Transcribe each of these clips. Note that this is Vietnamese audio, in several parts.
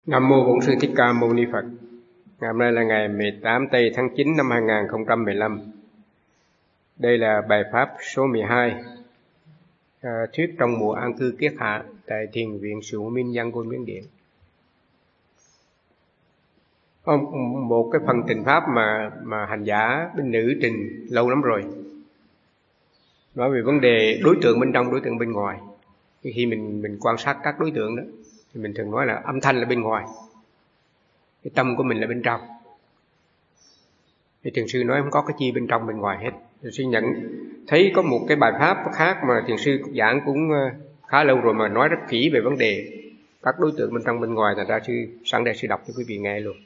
Nam mô Bổn Sư Thích Ca Mâu Ni Phật. Ngày hôm nay là ngày 18 tây tháng 9 năm 2015. Đây là bài pháp số 12, thuyết trong mùa an cư kiết hạ tại Thiền viện Sự Minh Yangon Miến Điện. Có một cái phần trình pháp mà hành giả bên nữ trình lâu lắm rồi, nói về vấn đề đối tượng bên trong, đối tượng bên ngoài. Khi mình quan sát các đối tượng đó thì mình thường nói là âm thanh là bên ngoài, cái tâm của mình là bên trong. Thì thiền sư nói không có cái chi bên trong bên ngoài hết. Thiền sư nhận thấy có một cái bài pháp khác mà thiền sư giảng cũng khá lâu rồi mà nói rất kỹ về vấn đề các đối tượng bên trong bên ngoài, thành ra sư sẵn đây sư đọc cho quý vị nghe luôn.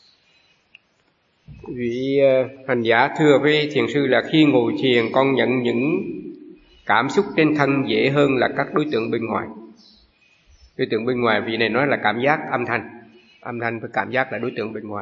Vị hành giả thưa với thiền sư là khi ngồi thiền con nhận những cảm xúc trên thân dễ hơn là các đối tượng bên ngoài. Đối tượng bên ngoài vị này nói là cảm giác âm thanh với cảm giác là đối tượng bên ngoài.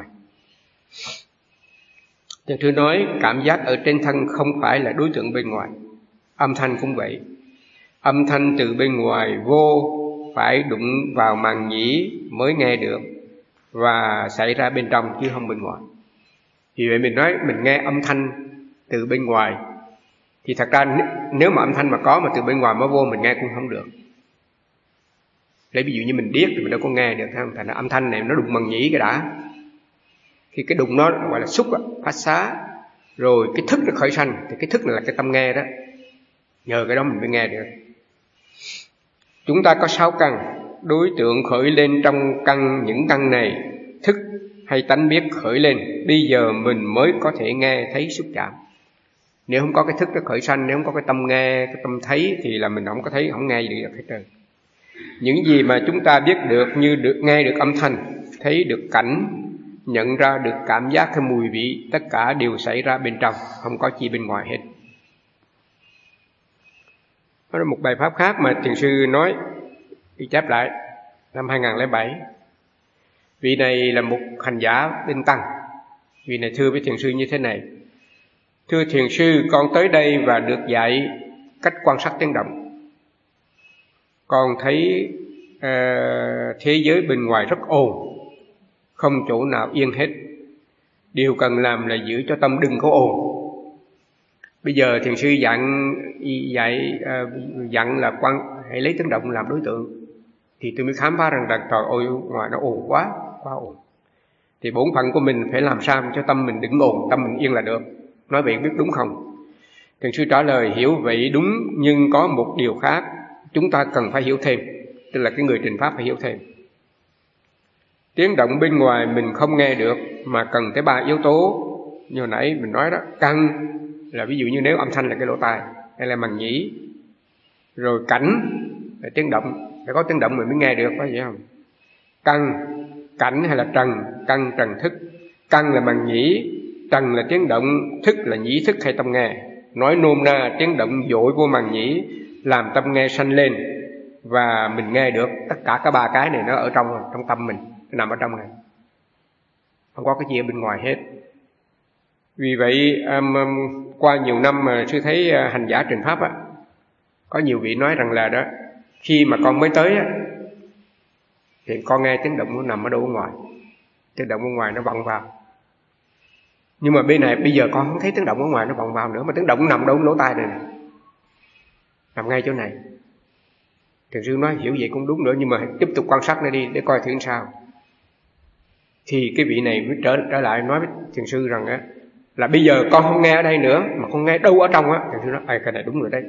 Thiền sư nói cảm giác ở trên thân không phải là đối tượng bên ngoài, âm thanh cũng vậy. Âm thanh từ bên ngoài vô phải đụng vào màng nhĩ mới nghe được và xảy ra bên trong chứ không bên ngoài. Vì vậy mình nói mình nghe âm thanh từ bên ngoài thì thật ra nếu mà âm thanh mà có mà từ bên ngoài mới vô mình nghe cũng không được. Lấy ví dụ như mình điếc thì mình đâu có nghe được, không? Thành ra âm thanh này nó đụng màng nhĩ cái đã. Khi cái đụng nó gọi là xúc phát xá, rồi cái thức nó khởi sanh, thì cái thức này là cái tâm nghe đó. Nhờ cái đó mình mới nghe được. Chúng ta có 6 căn, đối tượng khởi lên trong những căn này, thức hay tánh biết khởi lên, bây giờ mình mới có thể nghe thấy xúc chạm. Nếu không có cái thức nó khởi sanh, nếu không có cái tâm nghe, cái tâm thấy thì là mình không có thấy, không nghe gì được hết trơn. Những gì mà chúng ta biết được như nghe được âm thanh, thấy được cảnh, nhận ra được cảm giác hay mùi vị, tất cả đều xảy ra bên trong, không có chi bên ngoài hết. Đó là một bài pháp khác mà thiền sư nói, ghi chép lại năm 2007. Vị này là một hành giả bên tăng. Vị này thưa với thiền sư như thế này: thưa thiền sư, con tới đây và được dạy cách quan sát tiếng động. Con thấy thế giới bên ngoài rất ồn, không chỗ nào yên hết. Điều cần làm là giữ cho tâm đừng có ồn. Bây giờ thiền sư dặn là hãy lấy tiếng động làm đối tượng, thì tôi mới khám phá rằng trời ơi, ngoài nó ồn quá ồn. Thì bổn phận của mình phải làm sao cho tâm mình đừng ồn, tâm mình yên là được. Nói vậy biết đúng không? Thiền sư trả lời: hiểu vậy đúng, nhưng có một điều khác chúng ta cần phải hiểu thêm, tức là cái người trình pháp phải hiểu thêm. Tiếng động bên ngoài mình không nghe được mà cần tới 3 yếu tố. Như hồi nãy mình nói đó, căn là ví dụ như nếu âm thanh là cái lỗ tai hay là màng nhĩ, rồi cảnh là tiếng động, phải có tiếng động mình mới nghe được, phải vậy không? Căn, cảnh hay là trần, căn trần thức. Căn là màng nhĩ, trần là tiếng động, thức là nhĩ thức hay tâm nghe. Nói nôm na, tiếng động dội vô màng nhĩ làm tâm nghe sanh lên và mình nghe được. Tất cả cả 3 cái này nó ở trong tâm mình, nó nằm ở trong này, không có cái gì ở bên ngoài hết. Vì vậy qua nhiều năm mà sư thấy hành giả trình pháp á, có nhiều vị nói rằng là đó, khi mà con mới tới á thì con nghe tiếng động nó nằm ở đâu ở ngoài, tiếng động ở ngoài nó vọng vào. Nhưng mà bên này bây giờ con không thấy tiếng động ở ngoài nó vọng vào nữa, mà tiếng động nằm đâu lỗ tai này nè, nằm ngay chỗ này. Thiền sư nói hiểu vậy cũng đúng nữa, nhưng mà tiếp tục quan sát nó đi để coi thử sao. Thì cái vị này mới trở lại nói với thiền sư rằng á, là bây giờ con không nghe ở đây nữa mà con nghe đâu ở trong á. Thiền sư nói cái này đúng rồi đấy,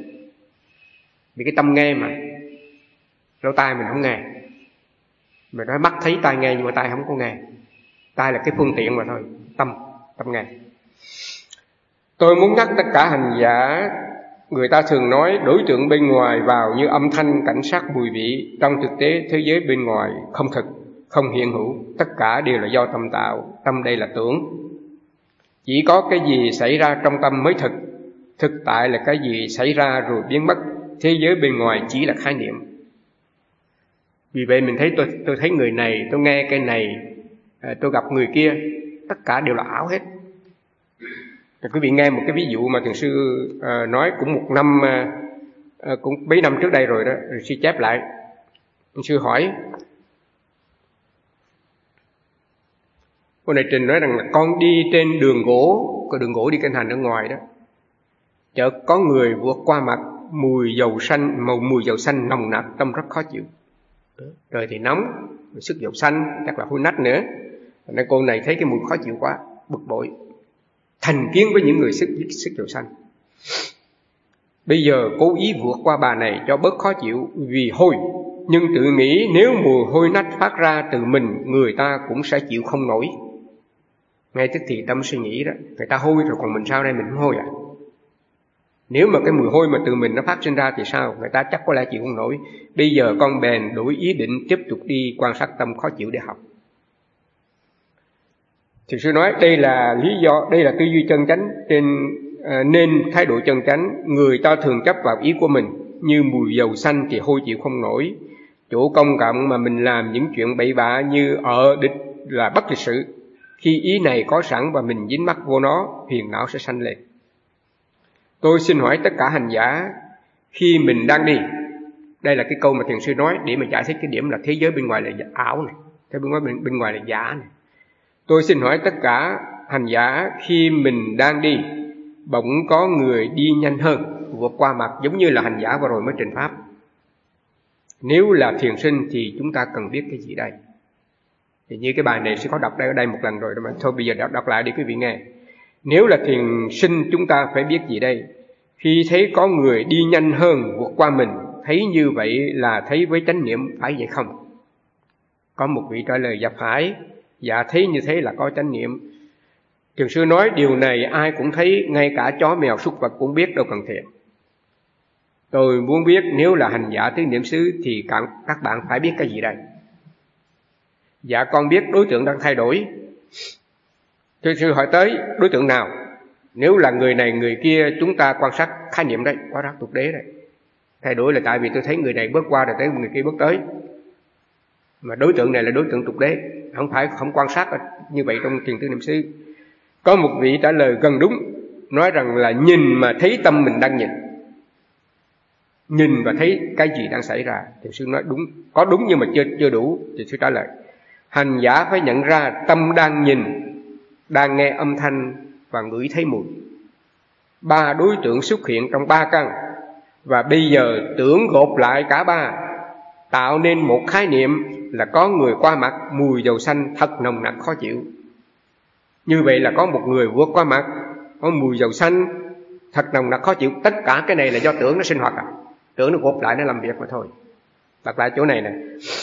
vì cái tâm nghe mà lỗ tai mình không nghe. Mình nói mắt thấy tai nghe nhưng mà tai không có nghe, tai là cái phương tiện mà thôi, tâm nghe. Tôi muốn nhắc tất cả hành giả, người ta thường nói đối tượng bên ngoài vào như âm thanh, cảnh sắc, mùi vị. Trong thực tế thế giới bên ngoài không thực, không hiện hữu, tất cả đều là do tâm tạo. Tâm đây là tưởng. Chỉ có cái gì xảy ra trong tâm mới thực. Thực tại là cái gì xảy ra rồi biến mất. Thế giới bên ngoài chỉ là khái niệm. Vì vậy mình thấy tôi thấy người này, tôi nghe cái này, tôi gặp người kia, tất cả đều là ảo hết. Quý vị nghe một cái ví dụ mà thiền sư nói cũng một năm, cũng mấy năm trước đây rồi đó, rồi sư chép lại. Thiền sư hỏi Hôm nay Trình nói rằng là con đi trên đường gỗ, có đường gỗ đi kinh hành ở ngoài đó, chợt có người vượt qua mặt, mùi dầu xanh nồng nặc, tâm rất khó chịu. Trời thì nóng, sức dầu xanh, chắc là hôi nách nữa. Nên cô này thấy cái mùi khó chịu quá, bực bội, thành kiến với những người sức dầu xanh. Bây giờ cố ý vượt qua bà này cho bớt khó chịu vì hôi, nhưng tự nghĩ nếu mùi hôi nách phát ra từ mình, người ta cũng sẽ chịu không nổi. Ngay tức thì tâm suy nghĩ đó, người ta hôi rồi còn mình sao đây, mình không hôi à? Nếu mà cái mùi hôi mà từ mình nó phát sinh ra thì sao? Người ta chắc có lẽ chịu không nổi. Bây giờ con bèn đổi ý định tiếp tục đi quan sát tâm khó chịu để học. Thiền sư nói đây là lý do, đây là tư duy chân chánh, nên thái độ chân chánh. Người ta thường chấp vào ý của mình, như mùi dầu xanh thì hôi chịu không nổi. Chỗ công cộng mà mình làm những chuyện bậy bạ như ở địch là bất lịch sự. Khi ý này có sẵn và mình dính mắc vô nó, phiền não sẽ sanh lên. Tôi xin hỏi tất cả hành giả, khi mình đang đi, đây là cái câu mà thiền sư nói để mà giải thích cái điểm là thế giới bên ngoài là ảo này, thế bên ngoài là giả này. Tôi xin hỏi tất cả hành giả, khi mình đang đi, bỗng có người đi nhanh hơn, vượt qua mặt, giống như là hành giả vừa rồi mới trình pháp. Nếu là thiền sinh thì chúng ta cần biết cái gì đây? Thì như cái bài này sẽ có đọc ở đây một lần rồi đó mà thôi bây giờ đọc lại để quý vị nghe. Nếu là thiền sinh chúng ta phải biết gì đây? Khi thấy có người đi nhanh hơn vượt qua mình, thấy như vậy là thấy với chánh niệm, phải vậy không? Có một vị trả lời dạ phải. Dạ thấy như thế là có chánh niệm. Thiền sư nói điều này ai cũng thấy, ngay cả chó mèo súc vật cũng biết, đâu cần thiện. Tôi muốn biết nếu là hành giả tứ niệm xứ thì các bạn phải biết cái gì đây? Dạ con biết đối tượng đang thay đổi. Thiền sư hỏi tới đối tượng nào? Nếu là người này người kia, chúng ta quan sát khái niệm đấy, quá rắc tục đế đấy. Thay đổi là tại vì tôi thấy người này bước qua rồi tới người kia bước tới. Mà đối tượng này là đối tượng tục đế, không quan sát như vậy trong thiền tứ niệm xứ. Có một vị trả lời gần đúng, nói rằng là nhìn mà thấy tâm mình đang nhìn. Nhìn và thấy cái gì đang xảy ra. Thiền sư nói đúng, có đúng nhưng mà chưa đủ. Thiền sư trả lời hành giả phải nhận ra tâm đang nhìn, đang nghe âm thanh và ngửi thấy mùi. Ba đối tượng xuất hiện trong ba căn, và bây giờ tưởng gộp lại cả ba, tạo nên một khái niệm là có người qua mặt, mùi dầu xanh thật nồng nặc khó chịu. Như vậy là có một người vượt qua mặt, có mùi dầu xanh thật nồng nặc khó chịu. Tất cả cái này là do tưởng nó sinh hoạt tưởng nó gộp lại nó làm việc mà thôi. Đặt lại chỗ này nè,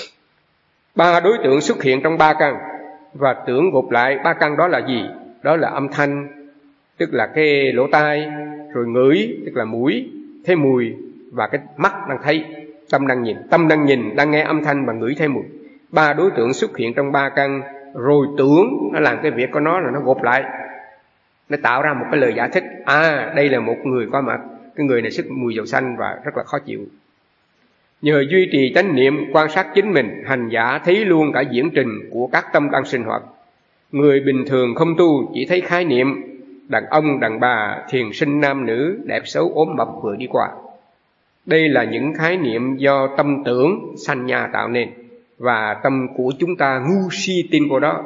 ba đối tượng xuất hiện trong ba căn, và tưởng gộp lại ba căn đó là gì? Đó là âm thanh, tức là cái lỗ tai, rồi ngửi, tức là mũi, thấy mùi, và cái mắt đang thấy, tâm đang nhìn, đang nghe âm thanh và ngửi thấy mùi. Ba đối tượng xuất hiện trong ba căn, rồi tưởng nó làm cái việc của nó là nó gộp lại, nó tạo ra một cái lời giải thích. Đây là một người qua mặt, cái người này sức mùi dầu xanh và rất là khó chịu. Nhờ duy trì chánh niệm quan sát chính mình, hành giả thấy luôn cả diễn trình của các tâm đang sinh hoạt. Người bình thường không tu chỉ thấy khái niệm đàn ông, đàn bà, thiền sinh nam nữ, đẹp xấu, ốm mập vừa đi qua. Đây là những khái niệm do tâm tưởng sanh nha tạo nên, và tâm của chúng ta ngu si tin vào đó.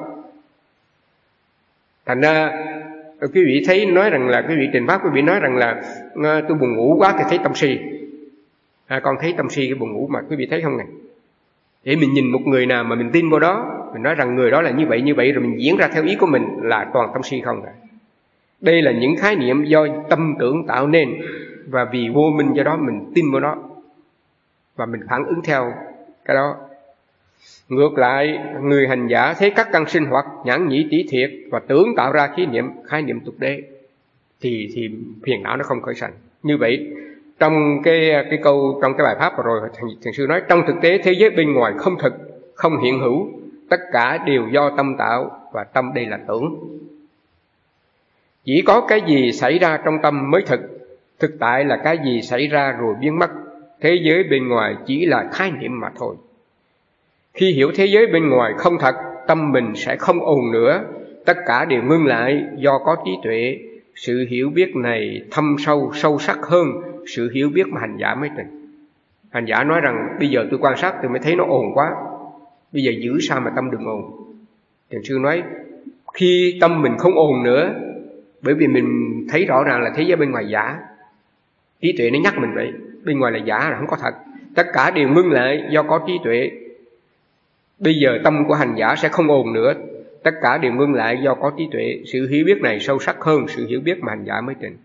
Thành ra quý vị thấy nói rằng là quý vị trình pháp, quý vị nói rằng là tôi buồn ngủ quá thì thấy tâm si. Con thấy tâm si cái buồn ngủ mà quý vị thấy không này? Để mình nhìn một người nào mà mình tin vào đó, mình nói rằng người đó là như vậy rồi mình diễn ra theo ý của mình là toàn tâm si không rồi. Đây là những khái niệm do tâm tưởng tạo nên, và vì vô minh do đó mình tin vào đó và mình phản ứng theo cái đó. Ngược lại, người hành giả thấy các căn sinh hoạt nhãn nhĩ tỷ thiệt và tưởng tạo ra khái niệm tục đế thì phiền não nó không khởi sanh. Như vậy trong cái câu trong cái bài pháp vừa rồi thiền sư nói, trong thực tế thế giới bên ngoài không thực, không hiện hữu, tất cả đều do tâm tạo, và tâm đây là tưởng. Chỉ có cái gì xảy ra trong tâm mới thực, thực tại là cái gì xảy ra rồi biến mất. Thế giới bên ngoài chỉ là khái niệm mà thôi. Khi hiểu thế giới bên ngoài không thật, tâm mình sẽ không ồn nữa, tất cả đều ngưng lại do có trí tuệ. Sự hiểu biết này thâm sâu sắc hơn sự hiểu biết mà hành giả mới trình. Hành giả nói rằng bây giờ tôi quan sát tôi mới thấy nó ồn quá, bây giờ giữ sao mà tâm đừng ồn. Thiền sư nói Khi tâm mình không ồn nữa, bởi vì mình thấy rõ ràng là thế giới bên ngoài giả. Trí tuệ nó nhắc mình vậy, bên ngoài là giả, là không có thật. Tất cả đều ngưng lại do có trí tuệ. Bây giờ tâm của hành giả sẽ không ồn nữa. Tất cả đều ngưng lại do có trí tuệ. Sự hiểu biết này sâu sắc hơn sự hiểu biết mà hành giả mới trình.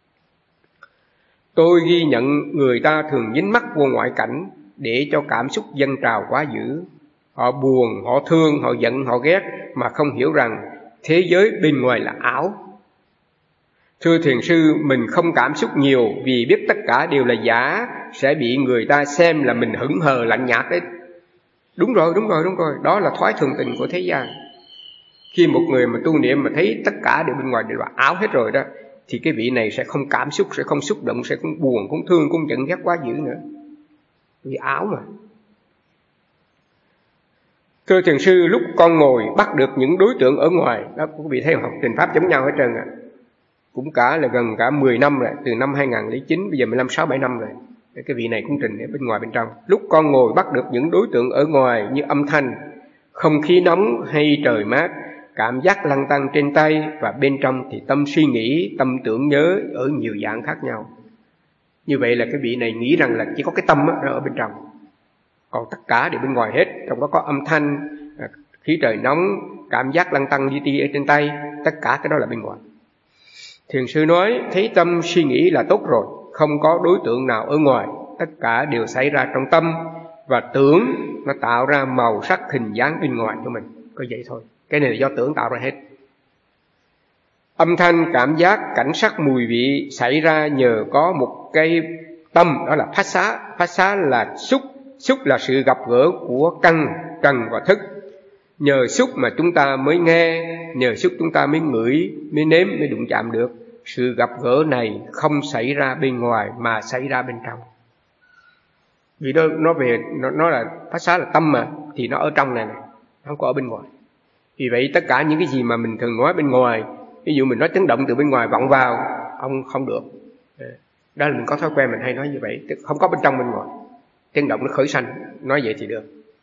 Tôi ghi nhận người ta thường dính mắc vô ngoại cảnh để cho cảm xúc dâng trào quá dữ. Họ buồn, họ thương, họ giận, họ ghét mà không hiểu rằng thế giới bên ngoài là ảo. Thưa thiền sư, mình không cảm xúc nhiều vì biết tất cả đều là giả, sẽ bị người ta xem là mình hững hờ lạnh nhạt đấy. Đúng rồi. Đó là thói thường tình của thế gian. Khi một người mà tu niệm mà thấy tất cả đều bên ngoài đều là ảo hết rồi đó, thì cái vị này sẽ không cảm xúc, sẽ không xúc động, sẽ không buồn, không thương, không giận ghét quá dữ nữa. Vì ảo mà. Thưa thiền sư, lúc con ngồi bắt được những đối tượng ở ngoài, đó quý vị thấy học trình pháp giống nhau hết trơn cũng cả là gần cả 10 năm rồi, từ năm 2009 bây giờ 15, 6, 7 năm rồi. Cái vị này cũng trình ở bên ngoài bên trong. Lúc con ngồi bắt được những đối tượng ở ngoài như âm thanh, không khí nóng hay trời mát, cảm giác lăn tăn trên tay, và bên trong thì tâm suy nghĩ, tâm tưởng nhớ ở nhiều dạng khác nhau. Như vậy là cái vị này nghĩ rằng là chỉ có cái tâm đó ở bên trong, còn tất cả đều bên ngoài hết. Trong đó có âm thanh, khí trời nóng, cảm giác lăn tăn như tia ở trên tay, tất cả cái đó là bên ngoài. Thiền sư nói thấy tâm suy nghĩ là tốt rồi, không có đối tượng nào ở ngoài, tất cả đều xảy ra trong tâm, và tưởng nó tạo ra màu sắc hình dáng bên ngoài cho mình, có vậy thôi. Cái này là do tưởng tạo ra hết. Âm thanh, cảm giác, cảnh sắc, mùi vị xảy ra nhờ có một cái tâm, đó là phát xá. Phát xá là xúc, xúc là sự gặp gỡ của căn, trần và thức. Nhờ xúc mà chúng ta mới nghe, nhờ xúc chúng ta mới ngửi, mới nếm, mới đụng chạm được. Sự gặp gỡ này không xảy ra bên ngoài mà xảy ra bên trong. Vì nó là phát xá là tâm mà, thì nó ở trong này, không có ở bên ngoài. Vì vậy tất cả những cái gì mà mình thường nói bên ngoài, ví dụ mình nói chấn động từ bên ngoài vọng vào, ông không được. Đó là mình có thói quen mình hay nói như vậy, không có bên trong bên ngoài. Chấn động nó khởi sanh, nói vậy thì được.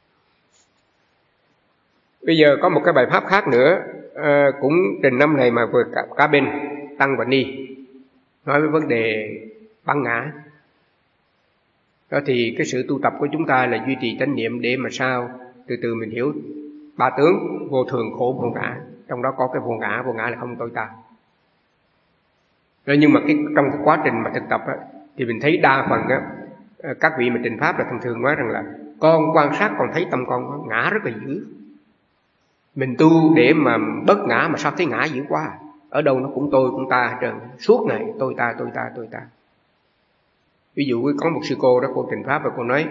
Bây giờ có một cái bài pháp khác nữa, cũng trình năm này mà vừa cả bên Tăng và Ni, nói với vấn đề băng ngã. Đó thì cái sự tu tập của chúng ta là duy trì chánh niệm để mà sao từ từ mình hiểu ba tướng vô thường, khổ, vô ngã. Trong đó có cái vô ngã là không tôi ta. Rồi nhưng mà trong cái quá trình mà thực tập á, thì mình thấy đa phần á, các vị mà trình pháp là thường nói rằng là con quan sát còn thấy tâm con ngã rất là dữ. Mình tu để mà bớt ngã mà sao thấy ngã dữ quá. Ở đâu nó cũng tôi, cũng ta hết trơn. Suốt ngày tôi ta. Ví dụ có một sư cô đó, cô trình pháp và cô nói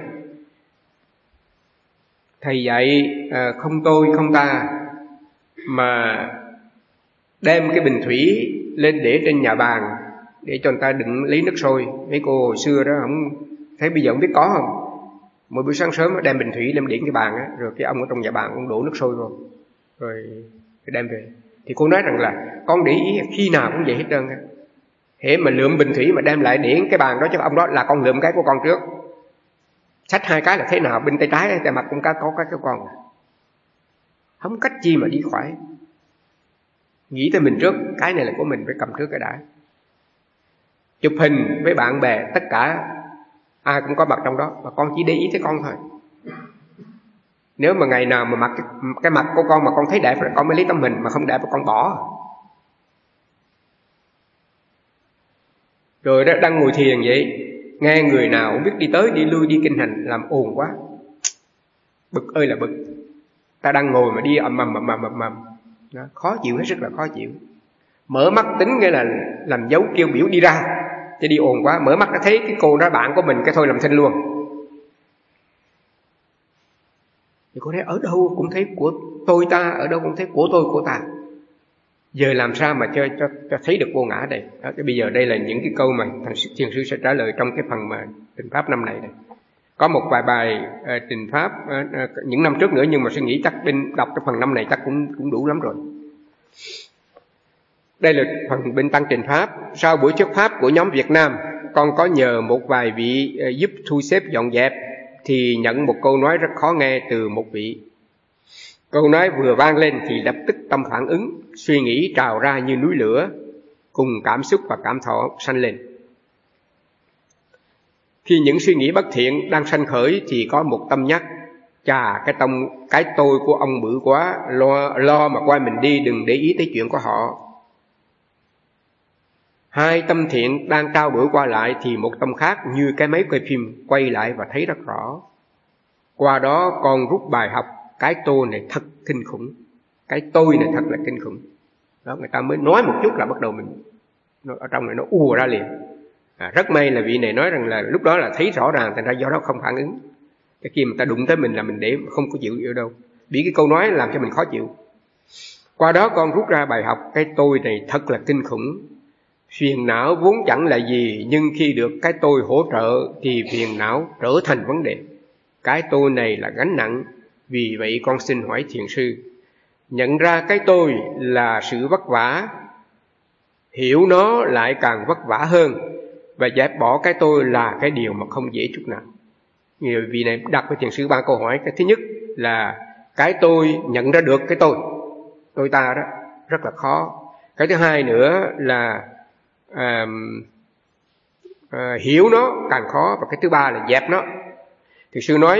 thầy dạy không tôi, không ta, mà đem cái bình thủy lên để trên nhà bàn để cho người ta đựng lấy nước sôi. Mấy cô hồi xưa đó không thấy, bây giờ không biết có không. Mỗi buổi sáng sớm đem bình thủy lên để cái bàn á, rồi cái ông ở trong nhà bàn ông đổ nước sôi vô, rồi đem về. Thì cô nói rằng là con để ý khi nào cũng vậy hết trơn á. Hễ mà lượm bình thủy mà đem lại để cái bàn đó cho ông đó là con lượm cái của con trước. Xách hai cái là thế nào, bên tay trái tay mặt cũng có cái của con. Không cách chi mà đi khỏi. Nghĩ tới mình trước, cái này là của mình, phải cầm trước cái đã. Chụp hình với bạn bè, tất cả ai cũng có mặt trong đó, mà con chỉ để ý tới con thôi. Nếu mà ngày nào mà mặc cái mặt của con mà con thấy đẹp rồi con mới lấy tấm hình, mà không đẹp con bỏ. Rồi đó đang ngồi thiền vậy, nghe người nào không biết đi tới đi lui đi kinh hành làm ồn quá, bực ơi là bực. Ta đang ngồi mà đi ầm ầm, khó chịu, hết sức là khó chịu. Mở mắt tính nghĩa là làm dấu kêu biểu đi ra, chứ đi ồn quá. Mở mắt đã thấy cái cô đó bạn của mình, cái thôi làm thinh luôn. Thì cô thấy ở đâu cũng thấy của tôi ta, ở đâu cũng thấy của tôi của ta. Giờ làm sao mà cho thấy được vô ngã đây đó. Bây giờ đây là những cái câu mà thằng thiền sư sẽ trả lời trong cái phần mà trình pháp năm này đây. Có một vài bài trình pháp những năm trước nữa, nhưng mà suy nghĩ chắc bên đọc cái phần năm này chắc cũng đủ lắm rồi. Đây là phần bên tăng trình pháp. Sau buổi thuyết pháp của nhóm Việt Nam, con có nhờ một vài vị giúp thu xếp dọn dẹp, thì nhận một câu nói rất khó nghe từ một vị. Câu nói vừa vang lên thì lập tức tâm phản ứng, suy nghĩ trào ra như núi lửa, cùng cảm xúc và cảm thọ sanh lên. Khi những suy nghĩ bất thiện đang sanh khởi thì có một tâm nhắc: chà, cái tôi của ông bự quá, lo mà quay mình đi, đừng để ý tới chuyện của họ. Hai tâm thiện đang trao đổi qua lại thì một tâm khác như cái máy quay phim quay lại và thấy rất rõ. Qua đó con rút bài học: cái tôi này thật kinh khủng, cái tôi này thật là kinh khủng. Đó, người ta mới nói một chút là bắt đầu mình ở trong này nó ùa ra liền. Rất may là vị này nói rằng là lúc đó là thấy rõ ràng, thành ra do đó không phản ứng. Cái khi mà ta đụng tới mình là mình để không có chịu ở đâu, bị cái câu nói làm cho mình khó chịu. Qua đó con rút ra bài học: cái tôi này thật là kinh khủng. Phiền não vốn chẳng là gì, nhưng khi được cái tôi hỗ trợ thì phiền não trở thành vấn đề. Cái tôi này là gánh nặng, vì vậy con xin hỏi thiền sư, nhận ra cái tôi là sự vất vả, hiểu nó lại càng vất vả hơn, và dẹp bỏ cái tôi là cái điều mà không dễ chút nào. Nhiều vị này đặt với thiền sư ba câu hỏi. Cái thứ nhất là cái tôi, nhận ra được cái tôi ta đó rất là khó. Cái thứ hai nữa là hiểu nó càng khó. Và cái thứ ba là dẹp nó. Thiền sư nói,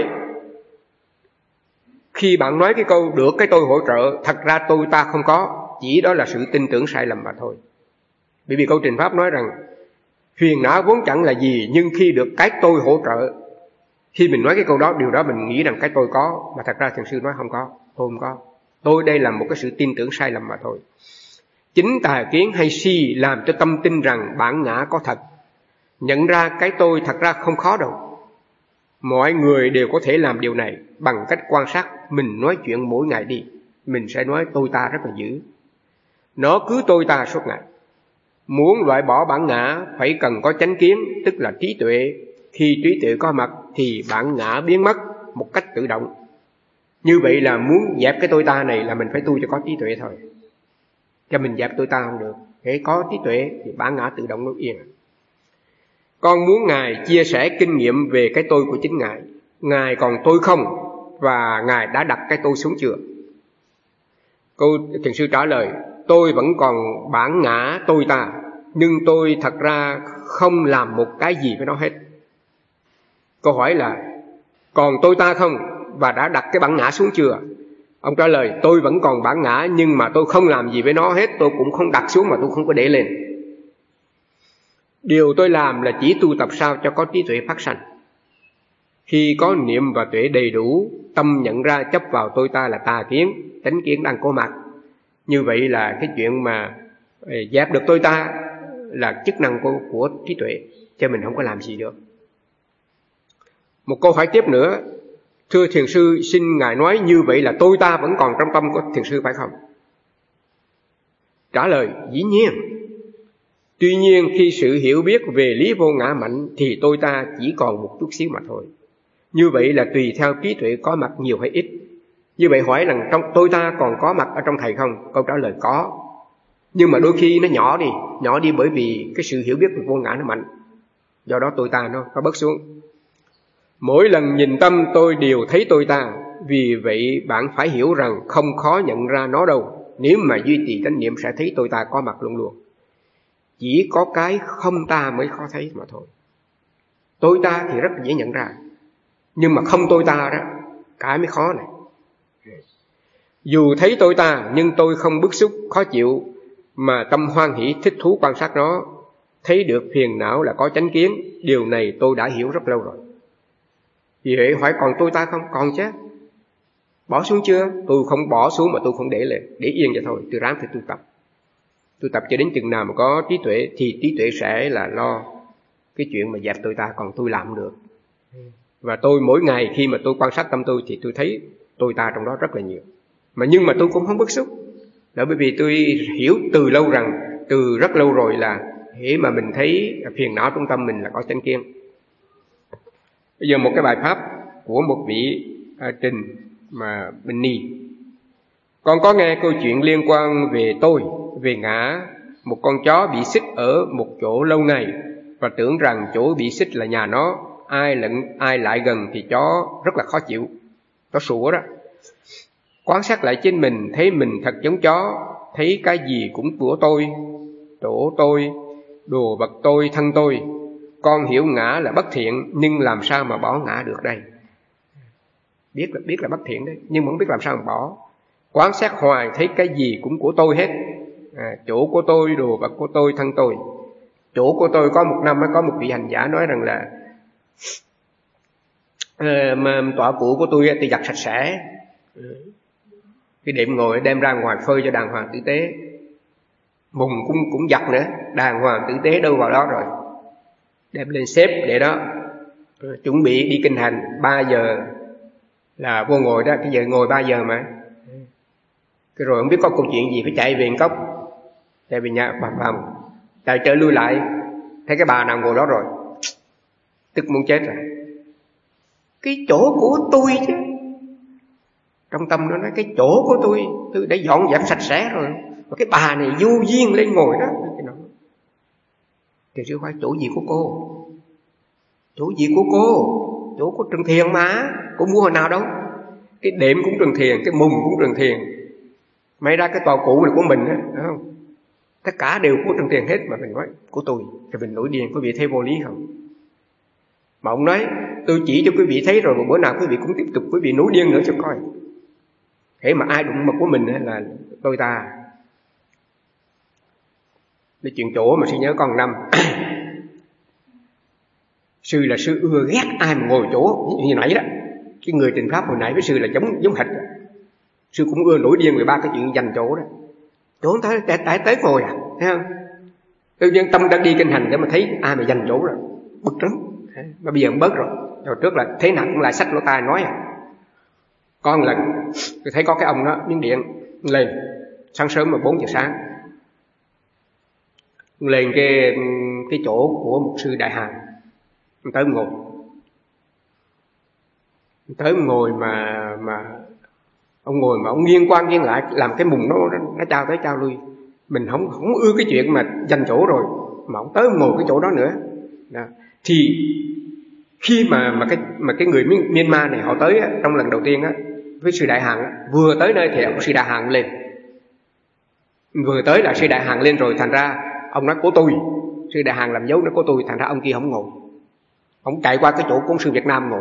khi bạn nói cái câu được cái tôi hỗ trợ, thật ra tôi ta không có, chỉ đó là sự tin tưởng sai lầm mà thôi. Bởi vì câu Trình Pháp nói rằng phiền não vốn chẳng là gì, nhưng khi được cái tôi hỗ trợ, khi mình nói cái câu đó, điều đó mình nghĩ rằng cái tôi có, mà thật ra thiền sư nói không có, tôi không có. Tôi đây là một cái sự tin tưởng sai lầm mà thôi. Chính tà kiến hay si làm cho tâm tin rằng bản ngã có thật. Nhận ra cái tôi thật ra không khó đâu. Mọi người đều có thể làm điều này bằng cách quan sát mình nói chuyện mỗi ngày đi. Mình sẽ nói tôi ta rất là dữ. Nó cứ tôi ta suốt ngày. Muốn loại bỏ bản ngã phải cần có chánh kiến, tức là trí tuệ. Khi trí tuệ có mặt thì bản ngã biến mất một cách tự động. Như vậy là muốn dẹp cái tôi ta này là mình phải tu cho có trí tuệ thôi. Cho mình dẹp tôi ta không được. Để có trí tuệ thì bản ngã tự động nó yên. Con muốn Ngài chia sẻ kinh nghiệm về cái tôi của chính Ngài. Ngài còn tôi không? Và Ngài đã đặt cái tôi xuống chưa? Cô thiền sư trả lời, tôi vẫn còn bản ngã tôi ta, nhưng tôi thật ra không làm một cái gì với nó hết. Câu hỏi là, còn tôi ta không? Và đã đặt cái bản ngã xuống chưa? Ông trả lời, tôi vẫn còn bản ngã, nhưng mà tôi không làm gì với nó hết. Tôi cũng không đặt xuống mà tôi không có để lên. Điều tôi làm là chỉ tu tập sao cho có trí tuệ phát sanh. Khi có niệm và tuệ đầy đủ, tâm nhận ra chấp vào tôi ta là tà kiến, chánh kiến đang có mặt. Như vậy là cái chuyện mà dẹp được tôi ta là chức năng của trí tuệ, cho mình không có làm gì được. Một câu hỏi tiếp nữa, thưa thiền sư, xin Ngài nói như vậy là tôi ta vẫn còn trong tâm của thiền sư phải không? Trả lời, dĩ nhiên. Tuy nhiên khi sự hiểu biết về lý vô ngã mạnh thì tôi ta chỉ còn một chút xíu mà thôi. Như vậy là tùy theo trí tuệ có mặt nhiều hay ít. Như vậy hỏi rằng trong tôi ta còn có mặt ở trong thầy không? Câu trả lời có. Nhưng mà đôi khi nó nhỏ đi bởi vì cái sự hiểu biết về vô ngã nó mạnh. Do đó tôi ta nó bớt xuống. Mỗi lần nhìn tâm tôi đều thấy tôi ta. Vì vậy bạn phải hiểu rằng không khó nhận ra nó đâu. Nếu mà duy trì chánh niệm sẽ thấy tôi ta có mặt luôn luôn. Chỉ có cái không ta mới khó thấy mà thôi. Tôi ta thì rất dễ nhận ra, nhưng mà không tôi ta đó, cái mới khó này. Dù thấy tôi ta nhưng tôi không bức xúc, khó chịu, mà tâm hoan hỷ thích thú quan sát nó. Thấy được phiền não là có chánh kiến. Điều này tôi đã hiểu rất lâu rồi. Vì vậy hỏi còn tôi ta không? Còn chứ. Bỏ xuống chưa? Tôi không bỏ xuống mà tôi không để lên, để yên vậy thôi. Tôi ráng thì tu tập. Tôi tập cho đến chừng nào mà có trí tuệ thì trí tuệ sẽ là lo cái chuyện mà dẹp tôi ta, còn tôi làm không được. Và tôi mỗi ngày khi mà tôi quan sát tâm tôi thì tôi thấy tôi ta trong đó rất là nhiều. Nhưng mà tôi cũng không bức xúc. Đó bởi vì tôi hiểu từ lâu rằng, từ rất lâu rồi là hễ mà mình thấy phiền não trong tâm mình là có chánh kiến. Bây giờ một cái bài pháp của một vị Trình mà Bình Ni. Con có nghe câu chuyện liên quan về tôi, về ngã. Một con chó bị xích ở một chỗ lâu ngày và tưởng rằng chỗ bị xích là nhà nó. Ai lại gần thì chó rất là khó chịu, chó sủa đó. Quan sát lại chính mình, thấy mình thật giống chó, thấy cái gì cũng của tôi, chỗ tôi, đồ vật tôi, thân tôi. Con hiểu ngã là bất thiện, nhưng làm sao mà bỏ ngã được đây? Biết là bất thiện đấy, nhưng mà không biết làm sao mà bỏ. Quán sát hoài thấy cái gì cũng của tôi hết. Chỗ của tôi, đồ vật của tôi, thân tôi. Chỗ của tôi, có một năm có một vị hành giả nói rằng là tọa cụ của tôi thì giặt sạch sẽ, cái đệm ngồi đem ra ngoài phơi cho đàng hoàng tử tế. Mùng cũng giặt nữa, đàng hoàng tử tế đâu vào đó rồi, đem lên xếp để đó, chuẩn bị đi kinh hành. 3 giờ là vô ngồi đó, cái giờ ngồi 3 giờ mà. Cái rồi không biết có câu chuyện gì, phải chạy về cốc, chạy về nhà bà phòng, chạy trở lui lại, thấy cái bà nào ngồi đó rồi, tức muốn chết rồi. Cái chỗ của tôi chứ, trong tâm nó nói cái chỗ của tôi đã dọn dẹp sạch sẽ rồi, mà cái bà này vô duyên lên ngồi đó. Thì sư hỏi chỗ gì của cô? Chỗ gì của cô? Chỗ của Trần Thiền mà, cô mua hồi nào đâu? Cái đệm cũng Trần Thiền, cái mùng cũng Trần Thiền, may ra cái tòa cụ này của mình á, phải không? Tất cả đều của Trần Thiền hết, mà mình nói của tôi, thì mình nổi điên. Quý vị thấy vô lý không? Mà ông nói tôi chỉ cho quý vị thấy rồi, mà bữa nào quý vị cũng tiếp tục quý vị nổi điên nữa cho coi. Thế mà ai đụng mặt của mình là tôi ta. Cái chuyện chỗ mà sư nhớ con năm sư là sư ưa ghét ai mà ngồi chỗ như nãy đó. Cái người trình pháp hồi nãy với sư là giống hệt. Sư cũng ưa nổi điên về 3 cái chuyện giành chỗ đó. Chỗ tới ngồi à, thấy không? Tự nhiên tâm đã đi kinh hành để mà thấy ai mà giành chỗ rồi, bực lắm. Mà bây giờ cũng bớt rồi. Rồi trước là thế nào cũng lại xách lỗ tai nói à. Có một lần tôi thấy có cái ông đó miếng điện lên sáng sớm mà 4 giờ sáng, lên cái chỗ của một sư Đại Hàn, tới ngồi mà ông ngồi mà ông nghiêng qua nghiêng lại, làm cái mùng nó trao tới trao lui. Mình không ưa cái chuyện mà giành chỗ rồi, mà ông tới ngồi cái chỗ đó nữa đó. Thì khi mà cái người Myanmar này họ tới á, trong lần đầu tiên á, với sư Đại Hàn á, vừa tới nơi thì ông sư Đại Hàn lên, vừa tới là sư Đại Hàn lên rồi, thành ra ông nói của tôi, sư Đại Hàn làm dấu nói của tôi, thành ra ông kia không ngồi, ông chạy qua cái chỗ của sư Việt Nam ngồi.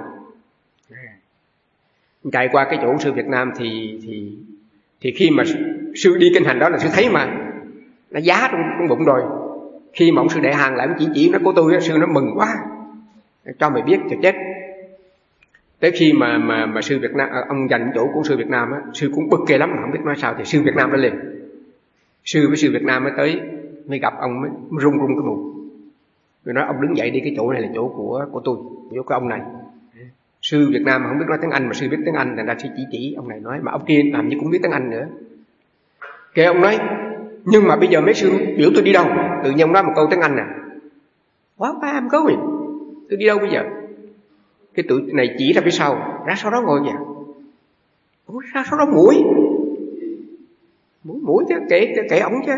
Chạy qua cái chỗ sư Việt Nam thì khi mà sư đi kinh hành đó là sư thấy mà nó giá trong bụng rồi. Khi mà ông sư Đại Hàn lại ông chỉ nói của tôi, sư nó mừng quá, cho mày biết cho chết. Tới khi mà sư Việt Nam, ông giành chỗ của sư Việt Nam á, sư cũng bực kê lắm mà không biết nói sao, thì sư Việt Nam đã lên. Sư với sư Việt Nam mới tới, mới gặp ông mới run cái mùng. Rồi nói ông đứng dậy đi, cái chỗ này là chỗ của tôi, chỗ của ông này. Sư Việt Nam mà không biết nói tiếng Anh, mà sư biết tiếng Anh, thành ra sư chỉ ông này nói, mà ông kia làm như cũng biết tiếng Anh nữa. Kêu ông nói, nhưng mà bây giờ mấy sư biểu tôi đi đâu? Tự nhiên ông nói một câu tiếng Anh nè, what am going? Tôi đi đâu bây giờ? Cái tụi này chỉ ra phía sau, ra sau đó ngồi kìa. Ủa, ra sau đó mũi chứ, kệ ổng chứ.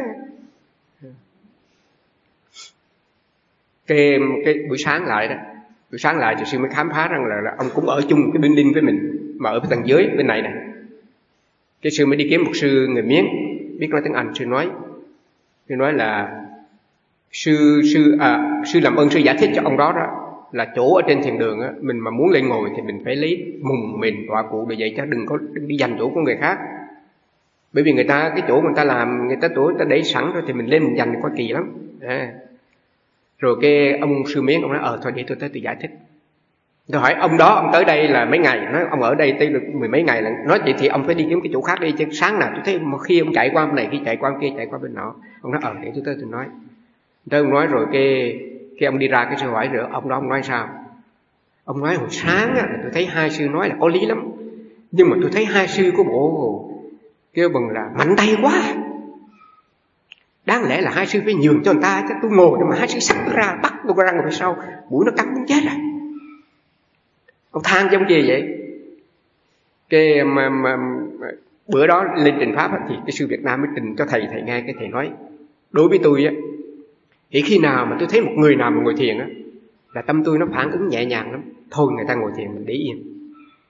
Cái buổi sáng lại thì sư mới khám phá rằng là ông cũng ở chung cái building với mình, mà ở cái tầng dưới bên này nè. Cái sư mới đi kiếm một sư người Miến biết nói tiếng Anh. Sư nói là sư làm ơn sư giải thích cho ông đó là chỗ ở trên thiền đường á, mình mà muốn lên ngồi thì mình phải lấy mùng mình tọa cụ để vậy, chứ đừng đi giành chỗ của người khác. Bởi vì người ta cái chỗ người ta làm, người ta để sẵn rồi thì mình lên mình giành thì có kỳ lắm. Rồi cái ông sư Miến ông nói thôi để tôi tới tôi giải thích. Tôi hỏi ông đó ông tới đây là mấy ngày? Nói ông ở đây tới được 10 mấy ngày. Là nói vậy thì ông phải đi kiếm cái chỗ khác đi, chứ sáng nào tôi thấy một khi ông chạy qua bên này, khi chạy qua bên kia, chạy qua bên nọ. Ông nói để tôi tới tôi nói. Tới ông nói rồi cái ông đi ra, cái sư hỏi rồi ông đó ông nói sao? Ông nói hồi sáng á, tôi thấy hai sư nói là có lý lắm, nhưng mà tôi thấy hai sư có bộ kêu bằng là mạnh tay quá. Đáng lẽ là hai sư phải nhường cho người ta, chứ tôi ngồi mà hai sư sẵn tôi ra, bắt tôi ra ngồi phía sau, mũi nó cắn muốn chết rồi. Ông than cho ông kia vậy. Cái mà bữa đó lên trình pháp thì cái sư Việt Nam mới trình cho thầy nghe. Cái thầy nói đối với tôi á, thì khi nào mà tôi thấy một người nào mà ngồi thiền á, là tâm tôi nó phản ứng nhẹ nhàng lắm. Thôi người ta ngồi thiền mình để yên.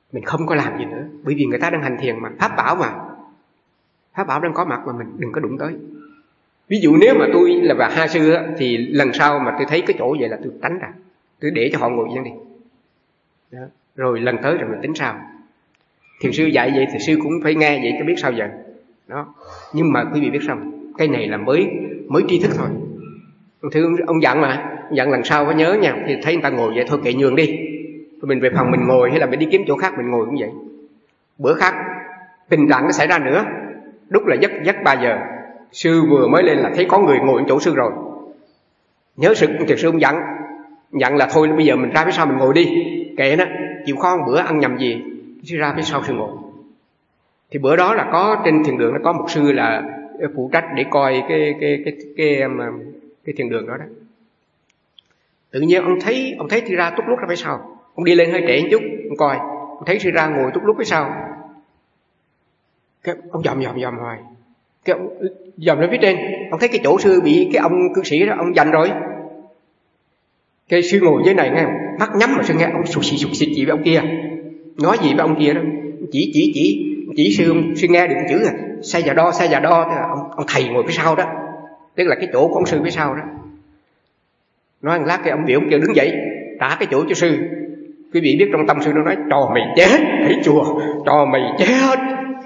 mình không có làm gì nữa. Bởi vì người ta đang hành thiền mà, pháp bảo đang có mặt mà mình đừng có đụng tới. Ví dụ nếu mà tôi là bà Ha Sư á, thì lần sau mà tôi thấy cái chỗ vậy là tôi tránh ra, tôi để cho họ ngồi yên đi đó. Rồi lần tới rồi mình tính sao. Thiền sư dạy vậy thì sư cũng phải nghe vậy cho biết sao giờ đó. Nhưng mà quý vị biết sao, cái này là mới tri thức thôi. Ông dặn mà, dặn lần sau có nhớ nha, thì thấy người ta ngồi vậy thôi kệ nhường đi, mình về phòng mình ngồi, hay là mình đi kiếm chỗ khác mình ngồi cũng vậy. Bữa khác tình trạng nó xảy ra nữa, đúng là giấc 3 giờ, sư vừa mới lên là thấy có người ngồi chỗ sư rồi. Nhớ sự thiền sư ông dặn là thôi bây giờ mình ra phía sau mình ngồi đi, kệ nó, chịu khó một bữa ăn nhầm gì sư ra phía sau sư ngồi. Thì bữa đó là có trên thiền đường nó có một sư là phụ trách để coi cái thiền đường đó đó. Tự nhiên ông thấy sư ra túc lúc ra phía sau, ông đi lên hơi trễ một chút, ông coi, ông thấy sư ra ngồi túc lúc phía sau, cái ông dòm hoài, cái ông dòm lên phía trên, ông thấy cái chỗ sư bị cái ông cư sĩ đó ông giành rồi. Cái sư ngồi dưới này nghe, mắt nhắm mà sư nghe ông sụt xịt gì với ông kia, nói gì với ông kia đó, chỉ sư nghe được cái chữ sai và đo, tức là ông thầy ngồi phía sau đó, tức là cái chỗ của ông sư phía sau đó. Nói một lát cái ông biểu ông kêu đứng dậy trả cái chỗ cho sư. Quý vị biết trong tâm sư nó nói trò mày chết, thấy chùa trò mày chết.